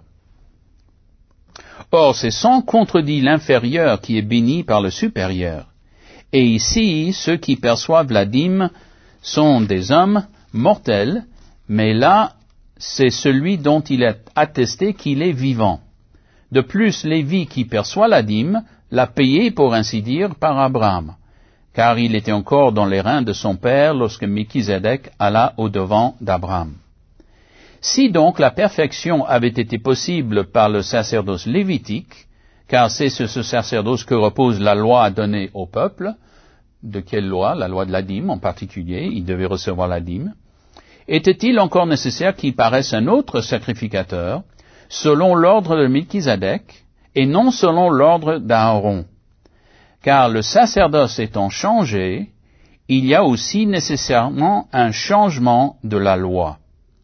Or, c'est sans contredit l'inférieur qui est béni par le supérieur. Et ici, ceux qui perçoivent la dîme sont des hommes mortels, mais là, c'est celui dont il est attesté qu'il est vivant. De plus, Lévi qui perçoit la dîme l'a payé, pour ainsi dire, par Abraham, car il était encore dans les reins de son père lorsque Melchizedek alla au-devant d'Abraham. Si donc la perfection avait été possible par le sacerdoce lévitique, car c'est sur ce sacerdoce que repose la loi donnée au peuple, de quelle loi? La loi de la dîme en particulier, il devait recevoir la dîme. Était-il encore nécessaire qu'il paraisse un autre sacrificateur, selon l'ordre de Melchizedek, et non selon l'ordre d'Aaron. Car le sacerdoce étant changé, il y a aussi nécessairement un changement de la loi.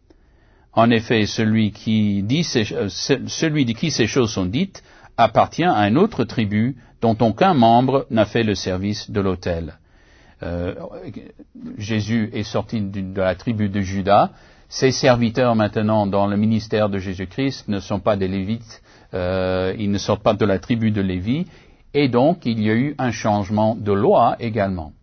En effet, celui, qui dit ces, euh, celui de qui ces choses sont dites appartient à une autre tribu dont aucun membre n'a fait le service de l'autel. Euh, Jésus est sorti de la tribu de Juda. Ses serviteurs maintenant dans le ministère de Jésus-Christ ne sont pas des Lévites, euh, ils ne sortent pas de la tribu de Lévi, et donc il y a eu un changement de loi également.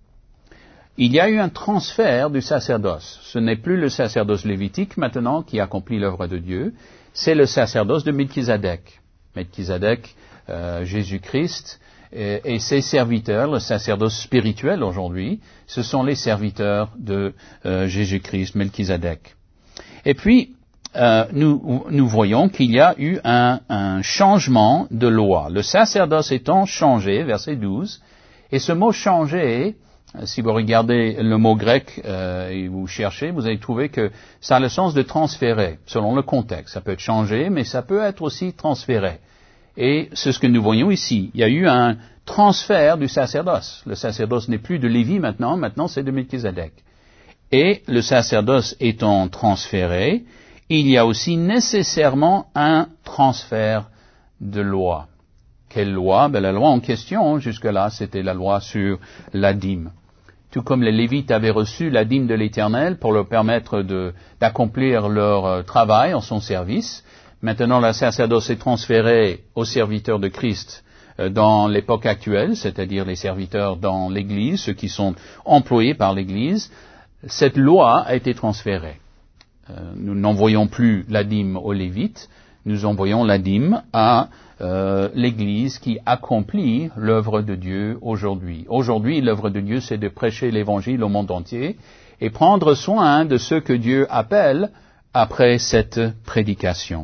Il y a eu un transfert du sacerdoce. Ce n'est plus le sacerdoce lévitique maintenant qui accomplit l'œuvre de Dieu, c'est le sacerdoce de Melchizedek. Melchizedek, euh, Jésus-Christ et, et ses serviteurs, le sacerdoce spirituel aujourd'hui, ce sont les serviteurs de euh, Jésus-Christ, Melchizedek. Et puis, euh, nous, nous voyons qu'il y a eu un, un changement de loi. Le sacerdoce étant changé, verset douze, et ce mot « changer », si vous regardez le mot grec euh, et vous cherchez, vous allez trouver que ça a le sens de transférer, selon le contexte. Ça peut être changé, mais ça peut être aussi transféré. Et c'est ce que nous voyons ici. Il y a eu un transfert du sacerdoce. Le sacerdoce n'est plus de Lévi maintenant, maintenant c'est de Melchizedek. Et le sacerdoce étant transféré, il y a aussi nécessairement un transfert de loi. Quelle loi? Ben, la loi en question, jusque-là, c'était la loi sur la dîme. Tout comme les Lévites avaient reçu la dîme de l'Éternel pour leur permettre de, d'accomplir leur euh, travail en son service, maintenant le sacerdoce est transféré aux serviteurs de Christ euh, dans l'époque actuelle, c'est-à-dire les serviteurs dans l'Église, ceux qui sont employés par l'Église. Cette loi a été transférée. Euh, nous n'envoyons plus la dîme aux Lévites, nous envoyons la dîme à euh, l'Église qui accomplit l'œuvre de Dieu aujourd'hui. Aujourd'hui, l'œuvre de Dieu, c'est de prêcher l'Évangile au monde entier et prendre soin de ceux que Dieu appelle après cette prédication.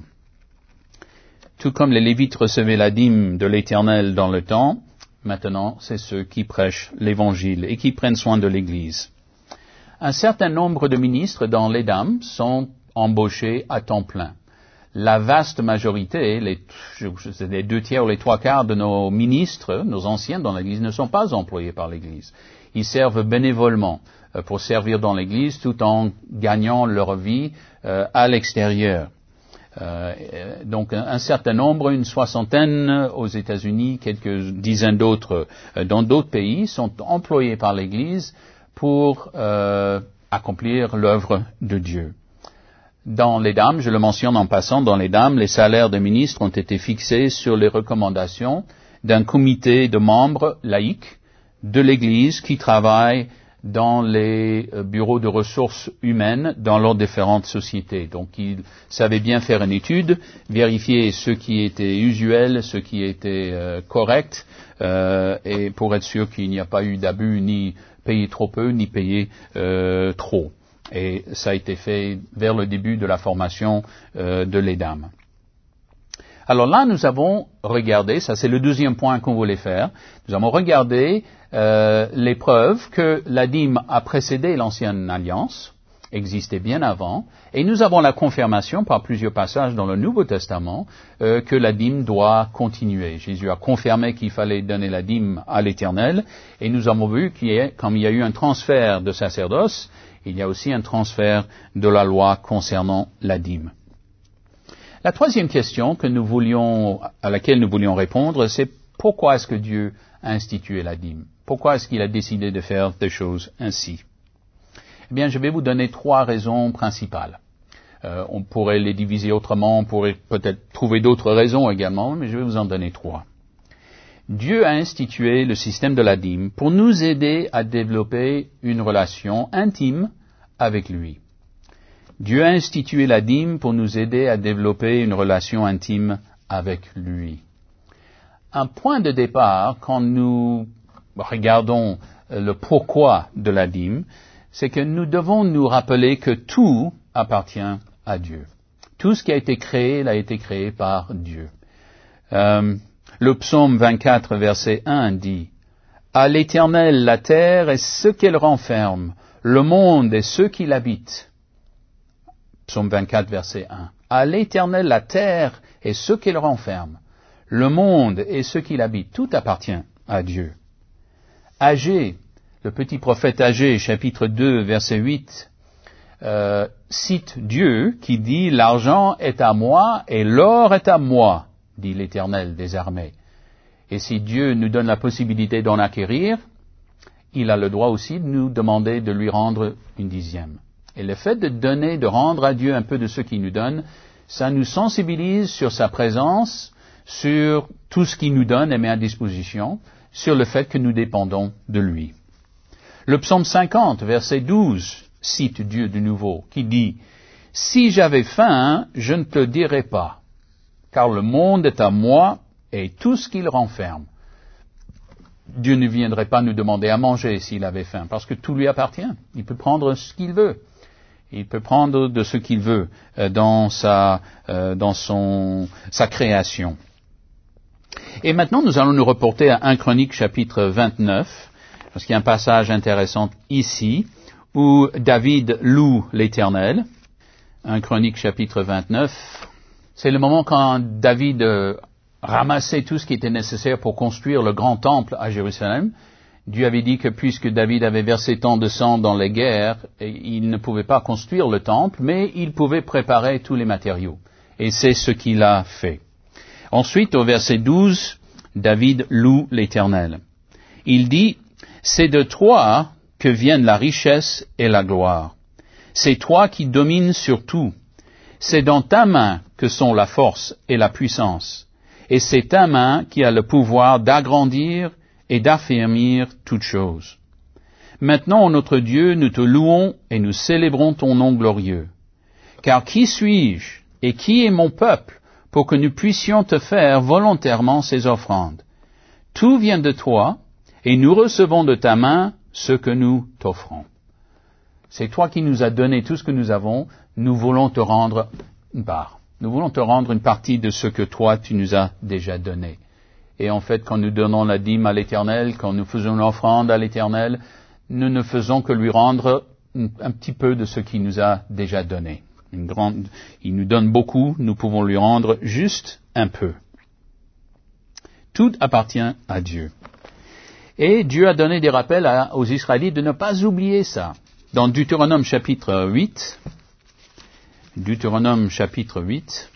Tout comme les Lévites recevaient la dîme de l'Éternel dans le temps, maintenant, c'est ceux qui prêchent l'Évangile et qui prennent soin de l'Église. Un certain nombre de ministres dans l'Édam sont embauchés à temps plein. La vaste majorité, les, les deux tiers ou les trois quarts de nos ministres, nos anciens dans l'Église, ne sont pas employés par l'Église. Ils servent bénévolement euh, pour servir dans l'Église tout en gagnant leur vie euh, à l'extérieur. Euh, donc un, un certain nombre, une soixantaine aux États-Unis, quelques dizaines d'autres euh, dans d'autres pays, sont employés par l'Église pour euh, accomplir l'œuvre de Dieu. Dans les dames, je le mentionne en passant, dans les dames, les salaires des ministres ont été fixés sur les recommandations d'un comité de membres laïcs de l'Église qui travaille dans les bureaux de ressources humaines dans leurs différentes sociétés. Donc ils savaient bien faire une étude, vérifier ce qui était usuel, ce qui était euh, correct, euh, et pour être sûr qu'il n'y a pas eu d'abus, ni payer trop peu, ni payer euh, trop. Et ça a été fait vers le début de la formation euh, de l'Édam. Alors là, nous avons regardé, ça c'est le deuxième point qu'on voulait faire, nous avons regardé euh, les preuves que la dîme a précédé l'ancienne alliance, existait bien avant, et nous avons la confirmation par plusieurs passages dans le Nouveau Testament euh, que la dîme doit continuer. Jésus a confirmé qu'il fallait donner la dîme à l'Éternel, et nous avons vu qu'il y a, comme il y a eu un transfert de sacerdoce, il y a aussi un transfert de la loi concernant la dîme. La troisième question que nous voulions, à laquelle nous voulions répondre, c'est pourquoi est-ce que Dieu a institué la dîme? Pourquoi est-ce qu'il a décidé de faire des choses ainsi? Eh bien, je vais vous donner trois raisons principales. Euh, on pourrait les diviser autrement, on pourrait peut-être trouver d'autres raisons également, mais je vais vous en donner trois. Dieu a institué le système de la dîme pour nous aider à développer une relation intime avec lui. Dieu a institué la dîme pour nous aider à développer une relation intime avec lui. Un point de départ, quand nous regardons le pourquoi de la dîme, c'est que nous devons nous rappeler que tout appartient à Dieu. Tout ce qui a été créé, il a été créé par Dieu. Euh, le psaume vingt-quatre, verset un dit « À l'Éternel la terre et ce qu'elle renferme, le monde et ceux qui l'habitent. » Psaume vingt-quatre, verset un. « À l'Éternel la terre et ce qu'elle renferme, le monde et ce qu'il habite, tout appartient à Dieu. Agé, le petit prophète Agé, chapitre deux, verset huit, euh, cite Dieu qui dit « L'argent est à moi et l'or est à moi, dit l'Éternel des armées. » Et si Dieu nous donne la possibilité d'en acquérir, il a le droit aussi de nous demander de lui rendre une dixième. Et le fait de donner, de rendre à Dieu un peu de ce qu'il nous donne, ça nous sensibilise sur sa présence, sur tout ce qu'il nous donne et met à disposition, sur le fait que nous dépendons de lui. Le psaume cinquante, verset douze, cite Dieu de nouveau, qui dit « Si j'avais faim, je ne te dirais pas, car le monde est à moi et tout ce qu'il renferme. » Dieu ne viendrait pas nous demander à manger s'il avait faim, parce que tout lui appartient. Il peut prendre ce qu'il veut. Il peut prendre de ce qu'il veut euh, dans sa, euh, dans son, sa création. Et maintenant, nous allons nous reporter à un Chronique chapitre vingt-neuf, parce qu'il y a un passage intéressant ici, où David loue l'Éternel. un Chronique chapitre vingt-neuf, c'est le moment quand David euh, ramassait tout ce qui était nécessaire pour construire le grand temple à Jérusalem. Dieu avait dit que puisque David avait versé tant de sang dans les guerres, il ne pouvait pas construire le temple, mais il pouvait préparer tous les matériaux. Et c'est ce qu'il a fait. Ensuite, au verset douze, David loue l'Éternel. Il dit, « C'est de toi que viennent la richesse et la gloire. C'est toi qui domines sur tout. C'est dans ta main que sont la force et la puissance. Et c'est ta main qui a le pouvoir d'agrandir et d'affermir toutes choses. Maintenant, notre Dieu, nous te louons et nous célébrons ton nom glorieux. Car qui suis-je et qui est mon peuple pour que nous puissions te faire volontairement ces offrandes? Tout vient de toi et nous recevons de ta main ce que nous t'offrons. C'est toi qui nous as donné tout ce que nous avons, nous voulons te rendre une part. Nous voulons te rendre une partie de ce que toi tu nous as déjà donné. Et en fait, quand nous donnons la dîme à l'Éternel, quand nous faisons une offrande à l'Éternel, nous ne faisons que lui rendre un petit peu de ce qu'il nous a déjà donné. Une grande, il nous donne beaucoup, nous pouvons lui rendre juste un peu. Tout appartient à Dieu. Et Dieu a donné des rappels à, aux Israélites de ne pas oublier ça. Dans Deutéronome chapitre huit, Deutéronome chapitre huit,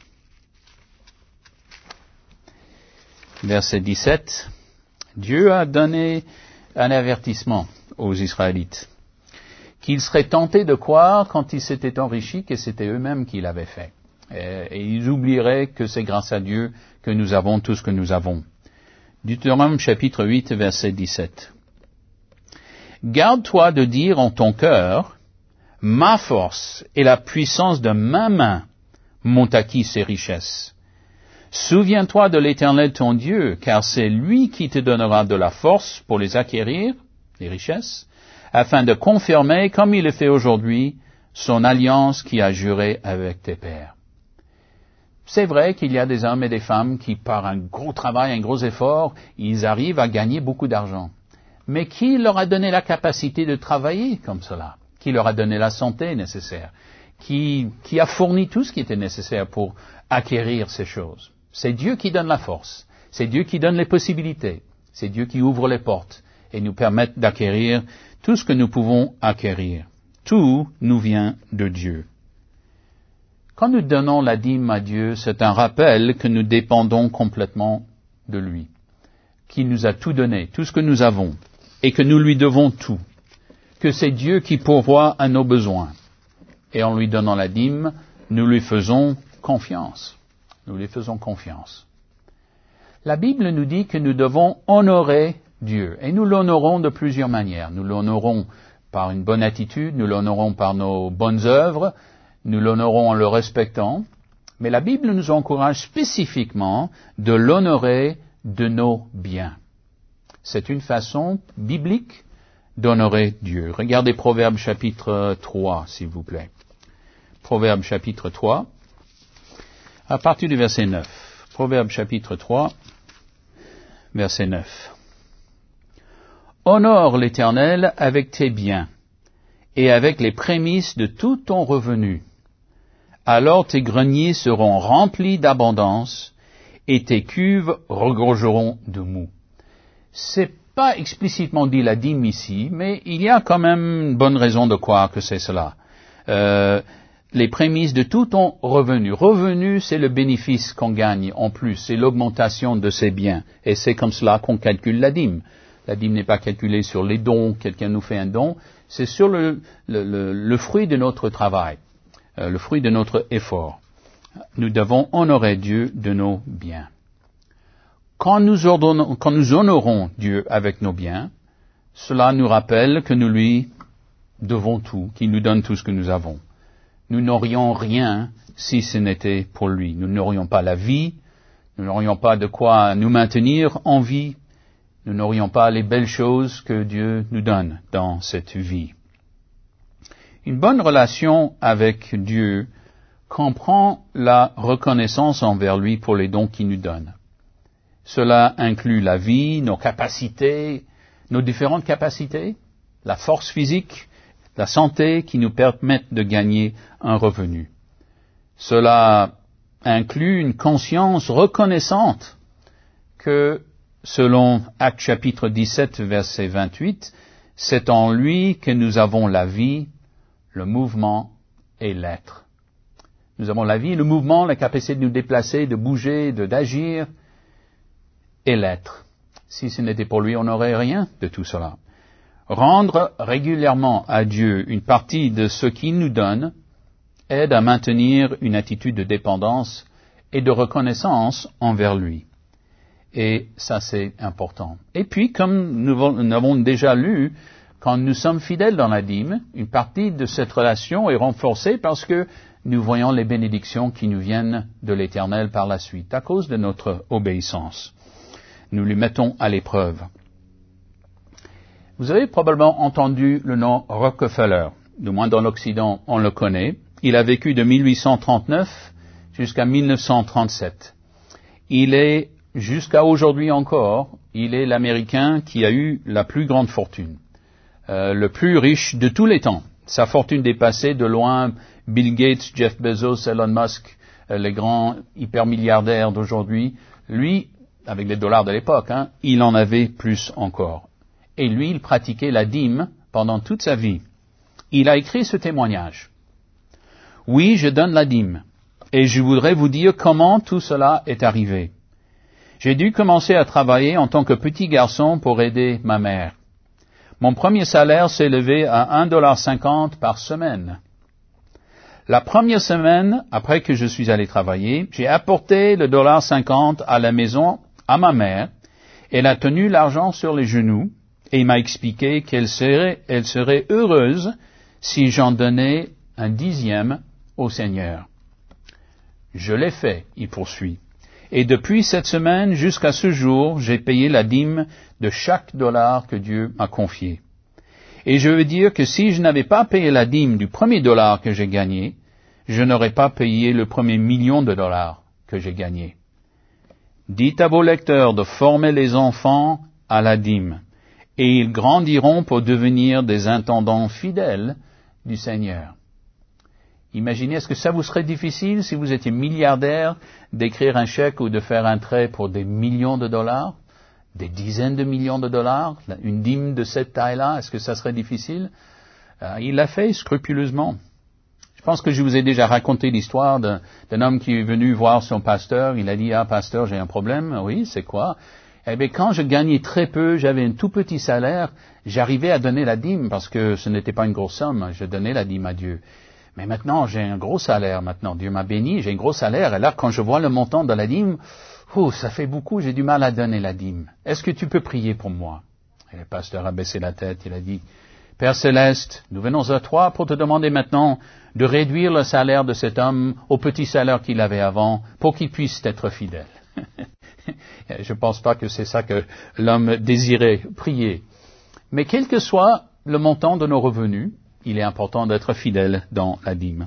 verset dix-sept, Dieu a donné un avertissement aux Israélites, qu'ils seraient tentés de croire quand ils s'étaient enrichis que c'était eux-mêmes qui l'avaient fait. Et, et ils oublieraient que c'est grâce à Dieu que nous avons tout ce que nous avons. Deutéronome chapitre huit, verset dix-sept. Garde-toi de dire en ton cœur, ma force et la puissance de ma main m'ont acquis ces richesses. Souviens-toi de l'Éternel ton Dieu, car c'est lui qui te donnera de la force pour les acquérir, les richesses, afin de confirmer, comme il le fait aujourd'hui, son alliance qui a juré avec tes pères. C'est vrai qu'il y a des hommes et des femmes qui, par un gros travail, un gros effort, ils arrivent à gagner beaucoup d'argent. Mais qui leur a donné la capacité de travailler comme cela? Qui leur a donné la santé nécessaire? Qui, qui a fourni tout ce qui était nécessaire pour acquérir ces choses? C'est Dieu qui donne la force. C'est Dieu qui donne les possibilités. C'est Dieu qui ouvre les portes et nous permet d'acquérir tout ce que nous pouvons acquérir. Tout nous vient de Dieu. Quand nous donnons la dîme à Dieu, c'est un rappel que nous dépendons complètement de lui, qui nous a tout donné, tout ce que nous avons, et que nous lui devons tout, que c'est Dieu qui pourvoit à nos besoins. Et en lui donnant la dîme, nous lui faisons confiance. Nous lui faisons confiance. La Bible nous dit que nous devons honorer Dieu, et nous l'honorons de plusieurs manières. Nous l'honorons par une bonne attitude, nous l'honorons par nos bonnes œuvres, nous l'honorons en le respectant, mais la Bible nous encourage spécifiquement de l'honorer de nos biens. C'est une façon biblique d'honorer Dieu. Regardez Proverbes chapitre trois, s'il vous plaît. Proverbes chapitre trois, à partir du verset neuf. Proverbes chapitre trois, verset neuf. Honore l'Éternel avec tes biens et avec les prémices de tout ton revenu. Alors tes greniers seront remplis d'abondance et tes cuves regorgeront de mou. C'est pas explicitement dit la dîme ici, mais il y a quand même une bonne raison de croire que c'est cela. Euh, les prémices de tout ton revenu. Revenu, c'est le bénéfice qu'on gagne en plus, c'est l'augmentation de ses biens. Et c'est comme cela qu'on calcule la dîme. La dîme n'est pas calculée sur les dons, quelqu'un nous fait un don, c'est sur le, le, le, le fruit de notre travail, euh, le fruit de notre effort. Nous devons honorer Dieu de nos biens. Quand nous, ordonnons, quand nous honorons Dieu avec nos biens, cela nous rappelle que nous lui devons tout, qu'il nous donne tout ce que nous avons. Nous n'aurions rien si ce n'était pour lui. Nous n'aurions pas la vie, nous n'aurions pas de quoi nous maintenir en vie, nous n'aurions pas les belles choses que Dieu nous donne dans cette vie. Une bonne relation avec Dieu comprend la reconnaissance envers lui pour les dons qu'il nous donne. Cela inclut la vie, nos capacités, nos différentes capacités, la force physique, la santé qui nous permettent de gagner un revenu. Cela inclut une conscience reconnaissante que, selon Actes chapitre dix-sept, verset vingt-huit, c'est en lui que nous avons la vie, le mouvement et l'être. Nous avons la vie, le mouvement, la capacité de nous déplacer, de bouger, de d'agir, et l'être. Si ce n'était pour lui, on n'aurait rien de tout cela. Rendre régulièrement à Dieu une partie de ce qu'il nous donne aide à maintenir une attitude de dépendance et de reconnaissance envers lui. Et ça, c'est important. Et puis, comme nous avons déjà lu, quand nous sommes fidèles dans la dîme, une partie de cette relation est renforcée parce que nous voyons les bénédictions qui nous viennent de l'Éternel par la suite, à cause de notre obéissance. Nous lui mettons à l'épreuve. Vous avez probablement entendu le nom Rockefeller, du moins dans l'Occident, on le connaît. Il a vécu de mille huit cent trente-neuf jusqu'à mille neuf cent trente-sept. Il est, jusqu'à aujourd'hui encore, il est l'Américain qui a eu la plus grande fortune, euh, le plus riche de tous les temps. Sa fortune dépassait de loin Bill Gates, Jeff Bezos, Elon Musk, euh, les grands hypermilliardaires d'aujourd'hui. Lui, avec les dollars de l'époque, hein, il en avait plus encore. Et lui, il pratiquait la dîme pendant toute sa vie. Il a écrit ce témoignage. Oui, je donne la dîme, et je voudrais vous dire comment tout cela est arrivé. J'ai dû commencer à travailler en tant que petit garçon pour aider ma mère. Mon premier salaire s'est élevé à un dollar cinquante par semaine. La première semaine, après que je suis allé travailler, j'ai apporté le dollar cinquante à la maison à ma mère. Elle a tenu l'argent sur les genoux et m'a expliqué qu'elle serait, elle serait heureuse si j'en donnais un dixième au Seigneur. Je l'ai fait, il poursuit. Et depuis cette semaine jusqu'à ce jour, j'ai payé la dîme de chaque dollar que Dieu m'a confié. Et je veux dire que si je n'avais pas payé la dîme du premier dollar que j'ai gagné, je n'aurais pas payé le premier million de dollars que j'ai gagné. Dites à vos lecteurs de former les enfants à la dîme, et ils grandiront pour devenir des intendants fidèles du Seigneur. Imaginez, est-ce que ça vous serait difficile, si vous étiez milliardaire, d'écrire un chèque ou de faire un trait pour des millions de dollars, des dizaines de millions de dollars, une dîme de cette taille-là, est-ce que ça serait difficile? euh, Il l'a fait scrupuleusement. Je pense que je vous ai déjà raconté l'histoire d'un, d'un homme qui est venu voir son pasteur. Il a dit, ah pasteur, j'ai un problème. Oui, c'est quoi? Eh bien, quand je gagnais très peu, j'avais un tout petit salaire, j'arrivais à donner la dîme parce que ce n'était pas une grosse somme. Je donnais la dîme à Dieu. Mais maintenant, j'ai un gros salaire maintenant. Dieu m'a béni, j'ai un gros salaire. Et là, quand je vois le montant de la dîme, oh, ça fait beaucoup, j'ai du mal à donner la dîme. Est-ce que tu peux prier pour moi? Et le pasteur a baissé la tête, il a dit, Père Céleste, nous venons à toi pour te demander maintenant de réduire le salaire de cet homme au petit salaire qu'il avait avant pour qu'il puisse être fidèle. Je ne pense pas que c'est ça que l'homme désirait prier. Mais quel que soit le montant de nos revenus, il est important d'être fidèle dans la dîme.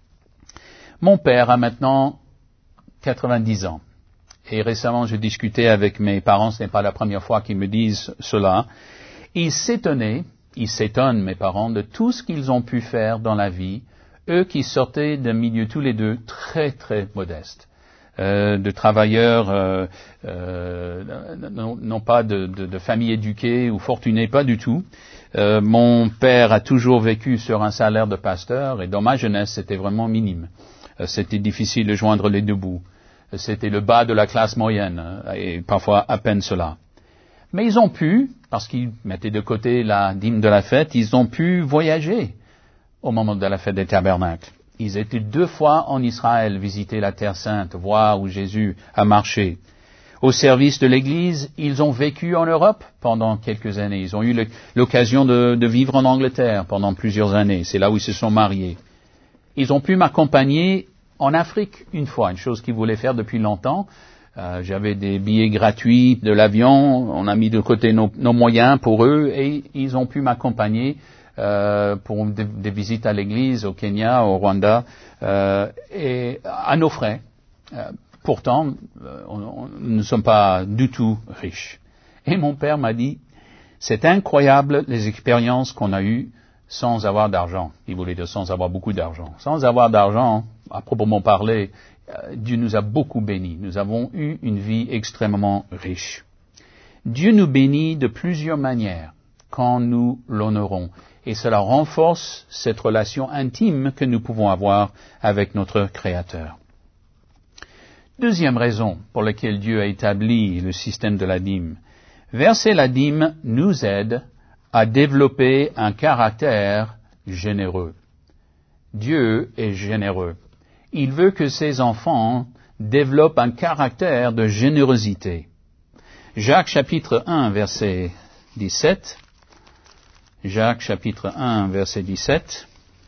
Mon père a maintenant quatre-vingt-dix ans. Et récemment, je discutais avec mes parents, ce n'est pas la première fois qu'ils me disent cela. Ils s'étonnaient, ils s'étonnent, mes parents, de tout ce qu'ils ont pu faire dans la vie, eux qui sortaient d'un milieu tous les deux très, très modeste. euh, de travailleurs, euh, euh, non, non pas de, de, de famille éduquée ou fortunée, pas du tout. Euh, mon père a toujours vécu sur un salaire de pasteur et dans ma jeunesse, c'était vraiment minime. Euh, c'était difficile de joindre les deux bouts. Euh, c'était le bas de la classe moyenne euh, et parfois à peine cela. Mais ils ont pu, parce qu'ils mettaient de côté la dîme de la fête, ils ont pu voyager au moment de la fête des tabernacles. Ils étaient deux fois en Israël, visiter la Terre Sainte, voir où Jésus a marché. Au service de l'Église, ils ont vécu en Europe pendant quelques années. Ils ont eu l'occasion de, de vivre en Angleterre pendant plusieurs années. C'est là où ils se sont mariés. Ils ont pu m'accompagner en Afrique une fois, une chose qu'ils voulaient faire depuis longtemps. Euh, j'avais des billets gratuits de l'avion, on a mis de côté nos, nos moyens pour eux et ils ont pu m'accompagner euh, pour des, des visites à l'église au Kenya, au Rwanda, euh, et à nos frais. Euh, pourtant, euh, on, on, nous ne sommes pas du tout riches. Et mon père m'a dit, c'est incroyable les expériences qu'on a eues sans avoir d'argent. Il voulait dire sans avoir beaucoup d'argent. Sans avoir d'argent, à proprement parler, Dieu nous a beaucoup bénis. Nous avons eu une vie extrêmement riche. Dieu nous bénit de plusieurs manières quand nous l'honorons. Et cela renforce cette relation intime que nous pouvons avoir avec notre Créateur. Deuxième raison pour laquelle Dieu a établi le système de la dîme. Verser la dîme nous aide à développer un caractère généreux. Dieu est généreux. Il veut que ses enfants développent un caractère de générosité. Jacques chapitre un, verset dix-sept. Jacques chapitre un, verset dix-sept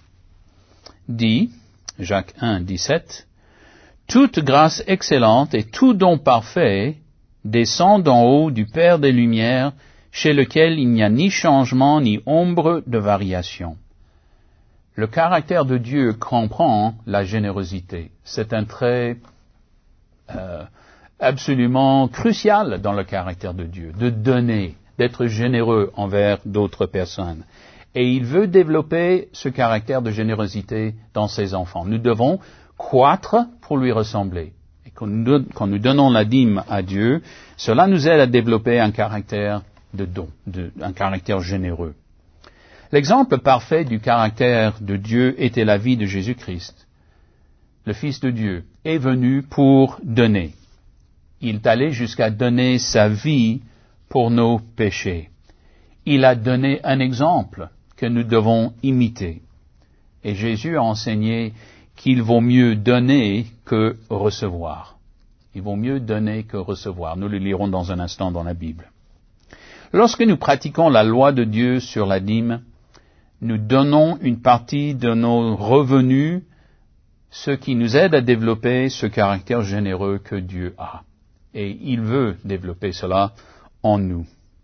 dit, Jacques un, dix-sept, « Toute grâce excellente et tout don parfait descend d'en haut du Père des Lumières, chez lequel il n'y a ni changement ni ombre de variation. » Le caractère de Dieu comprend la générosité. C'est un trait euh, absolument crucial dans le caractère de Dieu, de donner, d'être généreux envers d'autres personnes. Et il veut développer ce caractère de générosité dans ses enfants. Nous devons croître pour lui ressembler. Et quand nous, quand nous donnons la dîme à Dieu, cela nous aide à développer un caractère de don, de, un caractère généreux. L'exemple parfait du caractère de Dieu était la vie de Jésus-Christ. Le Fils de Dieu est venu pour donner. Il est allé jusqu'à donner sa vie pour nos péchés. Il a donné un exemple que nous devons imiter. Et Jésus a enseigné qu'il vaut mieux donner que recevoir. Il vaut mieux donner que recevoir. Nous le lirons dans un instant dans la Bible. Lorsque nous pratiquons la loi de Dieu sur la dîme, nous donnons une partie de nos revenus, ce qui nous aide à développer ce caractère généreux que Dieu a. Et il veut développer cela en nous.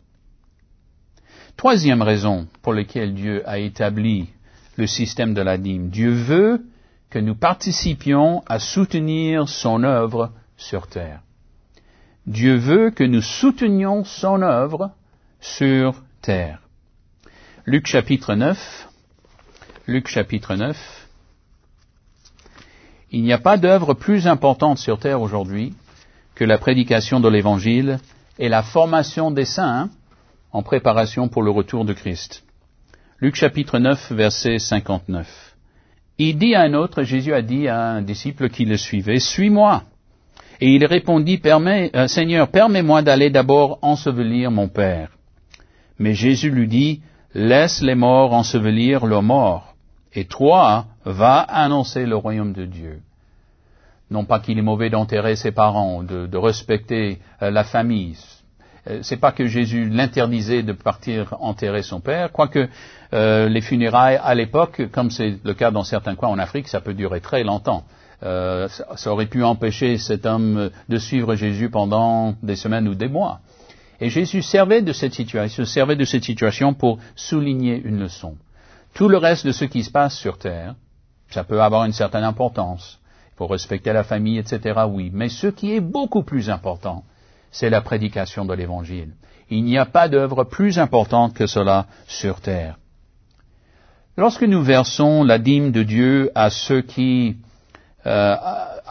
Troisième raison pour laquelle Dieu a établi le système de la dîme. Dieu veut que nous participions à soutenir son œuvre sur terre. Dieu veut que nous soutenions son œuvre sur terre. Luc chapitre neuf, Luc chapitre neuf. Il n'y a pas d'œuvre plus importante sur terre aujourd'hui que la prédication de l'Évangile et la formation des saints en préparation pour le retour de Christ. Luc chapitre neuf, verset cinquante-neuf. Il dit à un autre, Jésus a dit à un disciple qui le suivait, « Suis-moi ». Et il répondit, Permets, euh, « Seigneur, permets-moi d'aller d'abord ensevelir mon Père. » Mais Jésus lui dit, « Laisse les morts ensevelir leurs morts, et toi, va annoncer le royaume de Dieu. » Non pas qu'il est mauvais d'enterrer ses parents, de, de respecter euh, la famille. Euh, c'est pas que Jésus l'interdisait de partir enterrer son père, quoique euh, les funérailles à l'époque, comme c'est le cas dans certains coins en Afrique, ça peut durer très longtemps. Euh, ça, ça aurait pu empêcher cet homme de suivre Jésus pendant des semaines ou des mois. Et Jésus servait de cette situation, servait de cette situation pour souligner une leçon. Tout le reste de ce qui se passe sur terre, ça peut avoir une certaine importance. Il faut respecter la famille, et cetera, oui. Mais ce qui est beaucoup plus important, c'est la prédication de l'Évangile. Il n'y a pas d'œuvre plus importante que cela sur terre. Lorsque nous versons la dîme de Dieu à ceux qui, euh,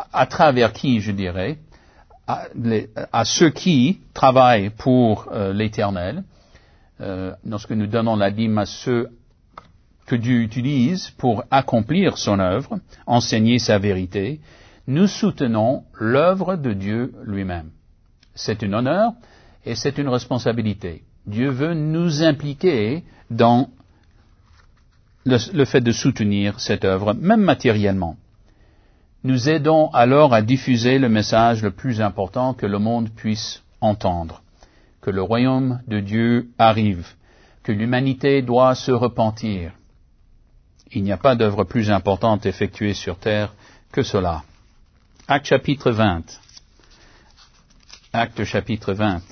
à travers qui, je dirais, à, les, à ceux qui travaillent pour euh, l'Éternel, euh, lorsque nous donnons la dîme à ceux que Dieu utilise pour accomplir son œuvre, enseigner sa vérité, nous soutenons l'œuvre de Dieu lui-même. C'est un honneur et c'est une responsabilité. Dieu veut nous impliquer dans le, le fait de soutenir cette œuvre, même matériellement. Nous aidons alors à diffuser le message le plus important que le monde puisse entendre, que le royaume de Dieu arrive, que l'humanité doit se repentir. Il n'y a pas d'œuvre plus importante effectuée sur terre que cela. Acte chapitre vingt. Acte chapitre vingt.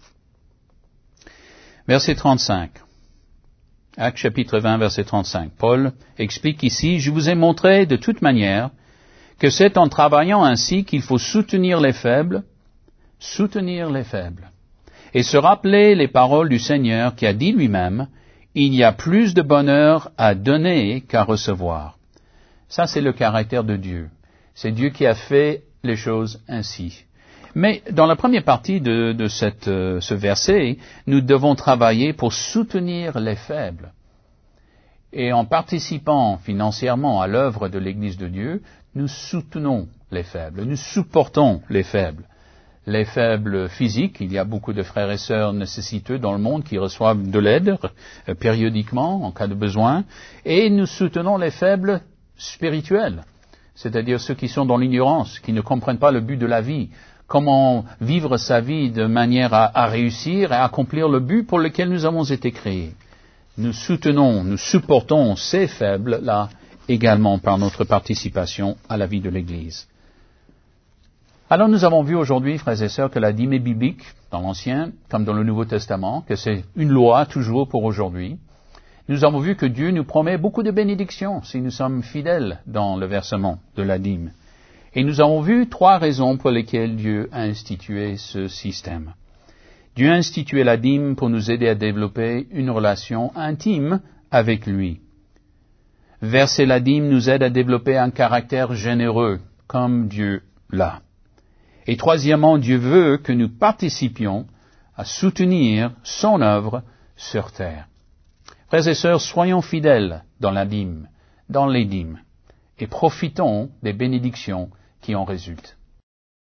Verset trente-cinq. Acte chapitre vingt, verset trente-cinq. Paul explique ici, « Je vous ai montré de toute manière que c'est en travaillant ainsi qu'il faut soutenir les faibles, soutenir les faibles, et se rappeler les paroles du Seigneur qui a dit lui-même, « Il y a plus de bonheur à donner qu'à recevoir. » Ça, c'est le caractère de Dieu. C'est Dieu qui a fait les choses ainsi. Mais dans la première partie de, de cette, euh, ce verset, nous devons travailler pour soutenir les faibles. Et en participant financièrement à l'œuvre de l'Église de Dieu, nous soutenons les faibles, nous supportons les faibles. Les faibles physiques, il y a beaucoup de frères et sœurs nécessiteux dans le monde qui reçoivent de l'aide euh, périodiquement en cas de besoin, et nous soutenons les faibles spirituels, c'est-à-dire ceux qui sont dans l'ignorance, qui ne comprennent pas le but de la vie, comment vivre sa vie de manière à, à réussir et à accomplir le but pour lequel nous avons été créés. Nous soutenons, nous supportons ces faibles-là également par notre participation à la vie de l'Église. Alors nous avons vu aujourd'hui, frères et sœurs, que la dîme est biblique dans l'Ancien comme dans le Nouveau Testament, que c'est une loi toujours pour aujourd'hui. Nous avons vu que Dieu nous promet beaucoup de bénédictions si nous sommes fidèles dans le versement de la dîme. Et nous avons vu trois raisons pour lesquelles Dieu a institué ce système. Dieu a institué la dîme pour nous aider à développer une relation intime avec lui. Verser la dîme nous aide à développer un caractère généreux, comme Dieu l'a. Et troisièmement, Dieu veut que nous participions à soutenir son œuvre sur terre. Frères et sœurs, soyons fidèles dans la dîme, dans les dîmes, et profitons des bénédictions qui en résultent.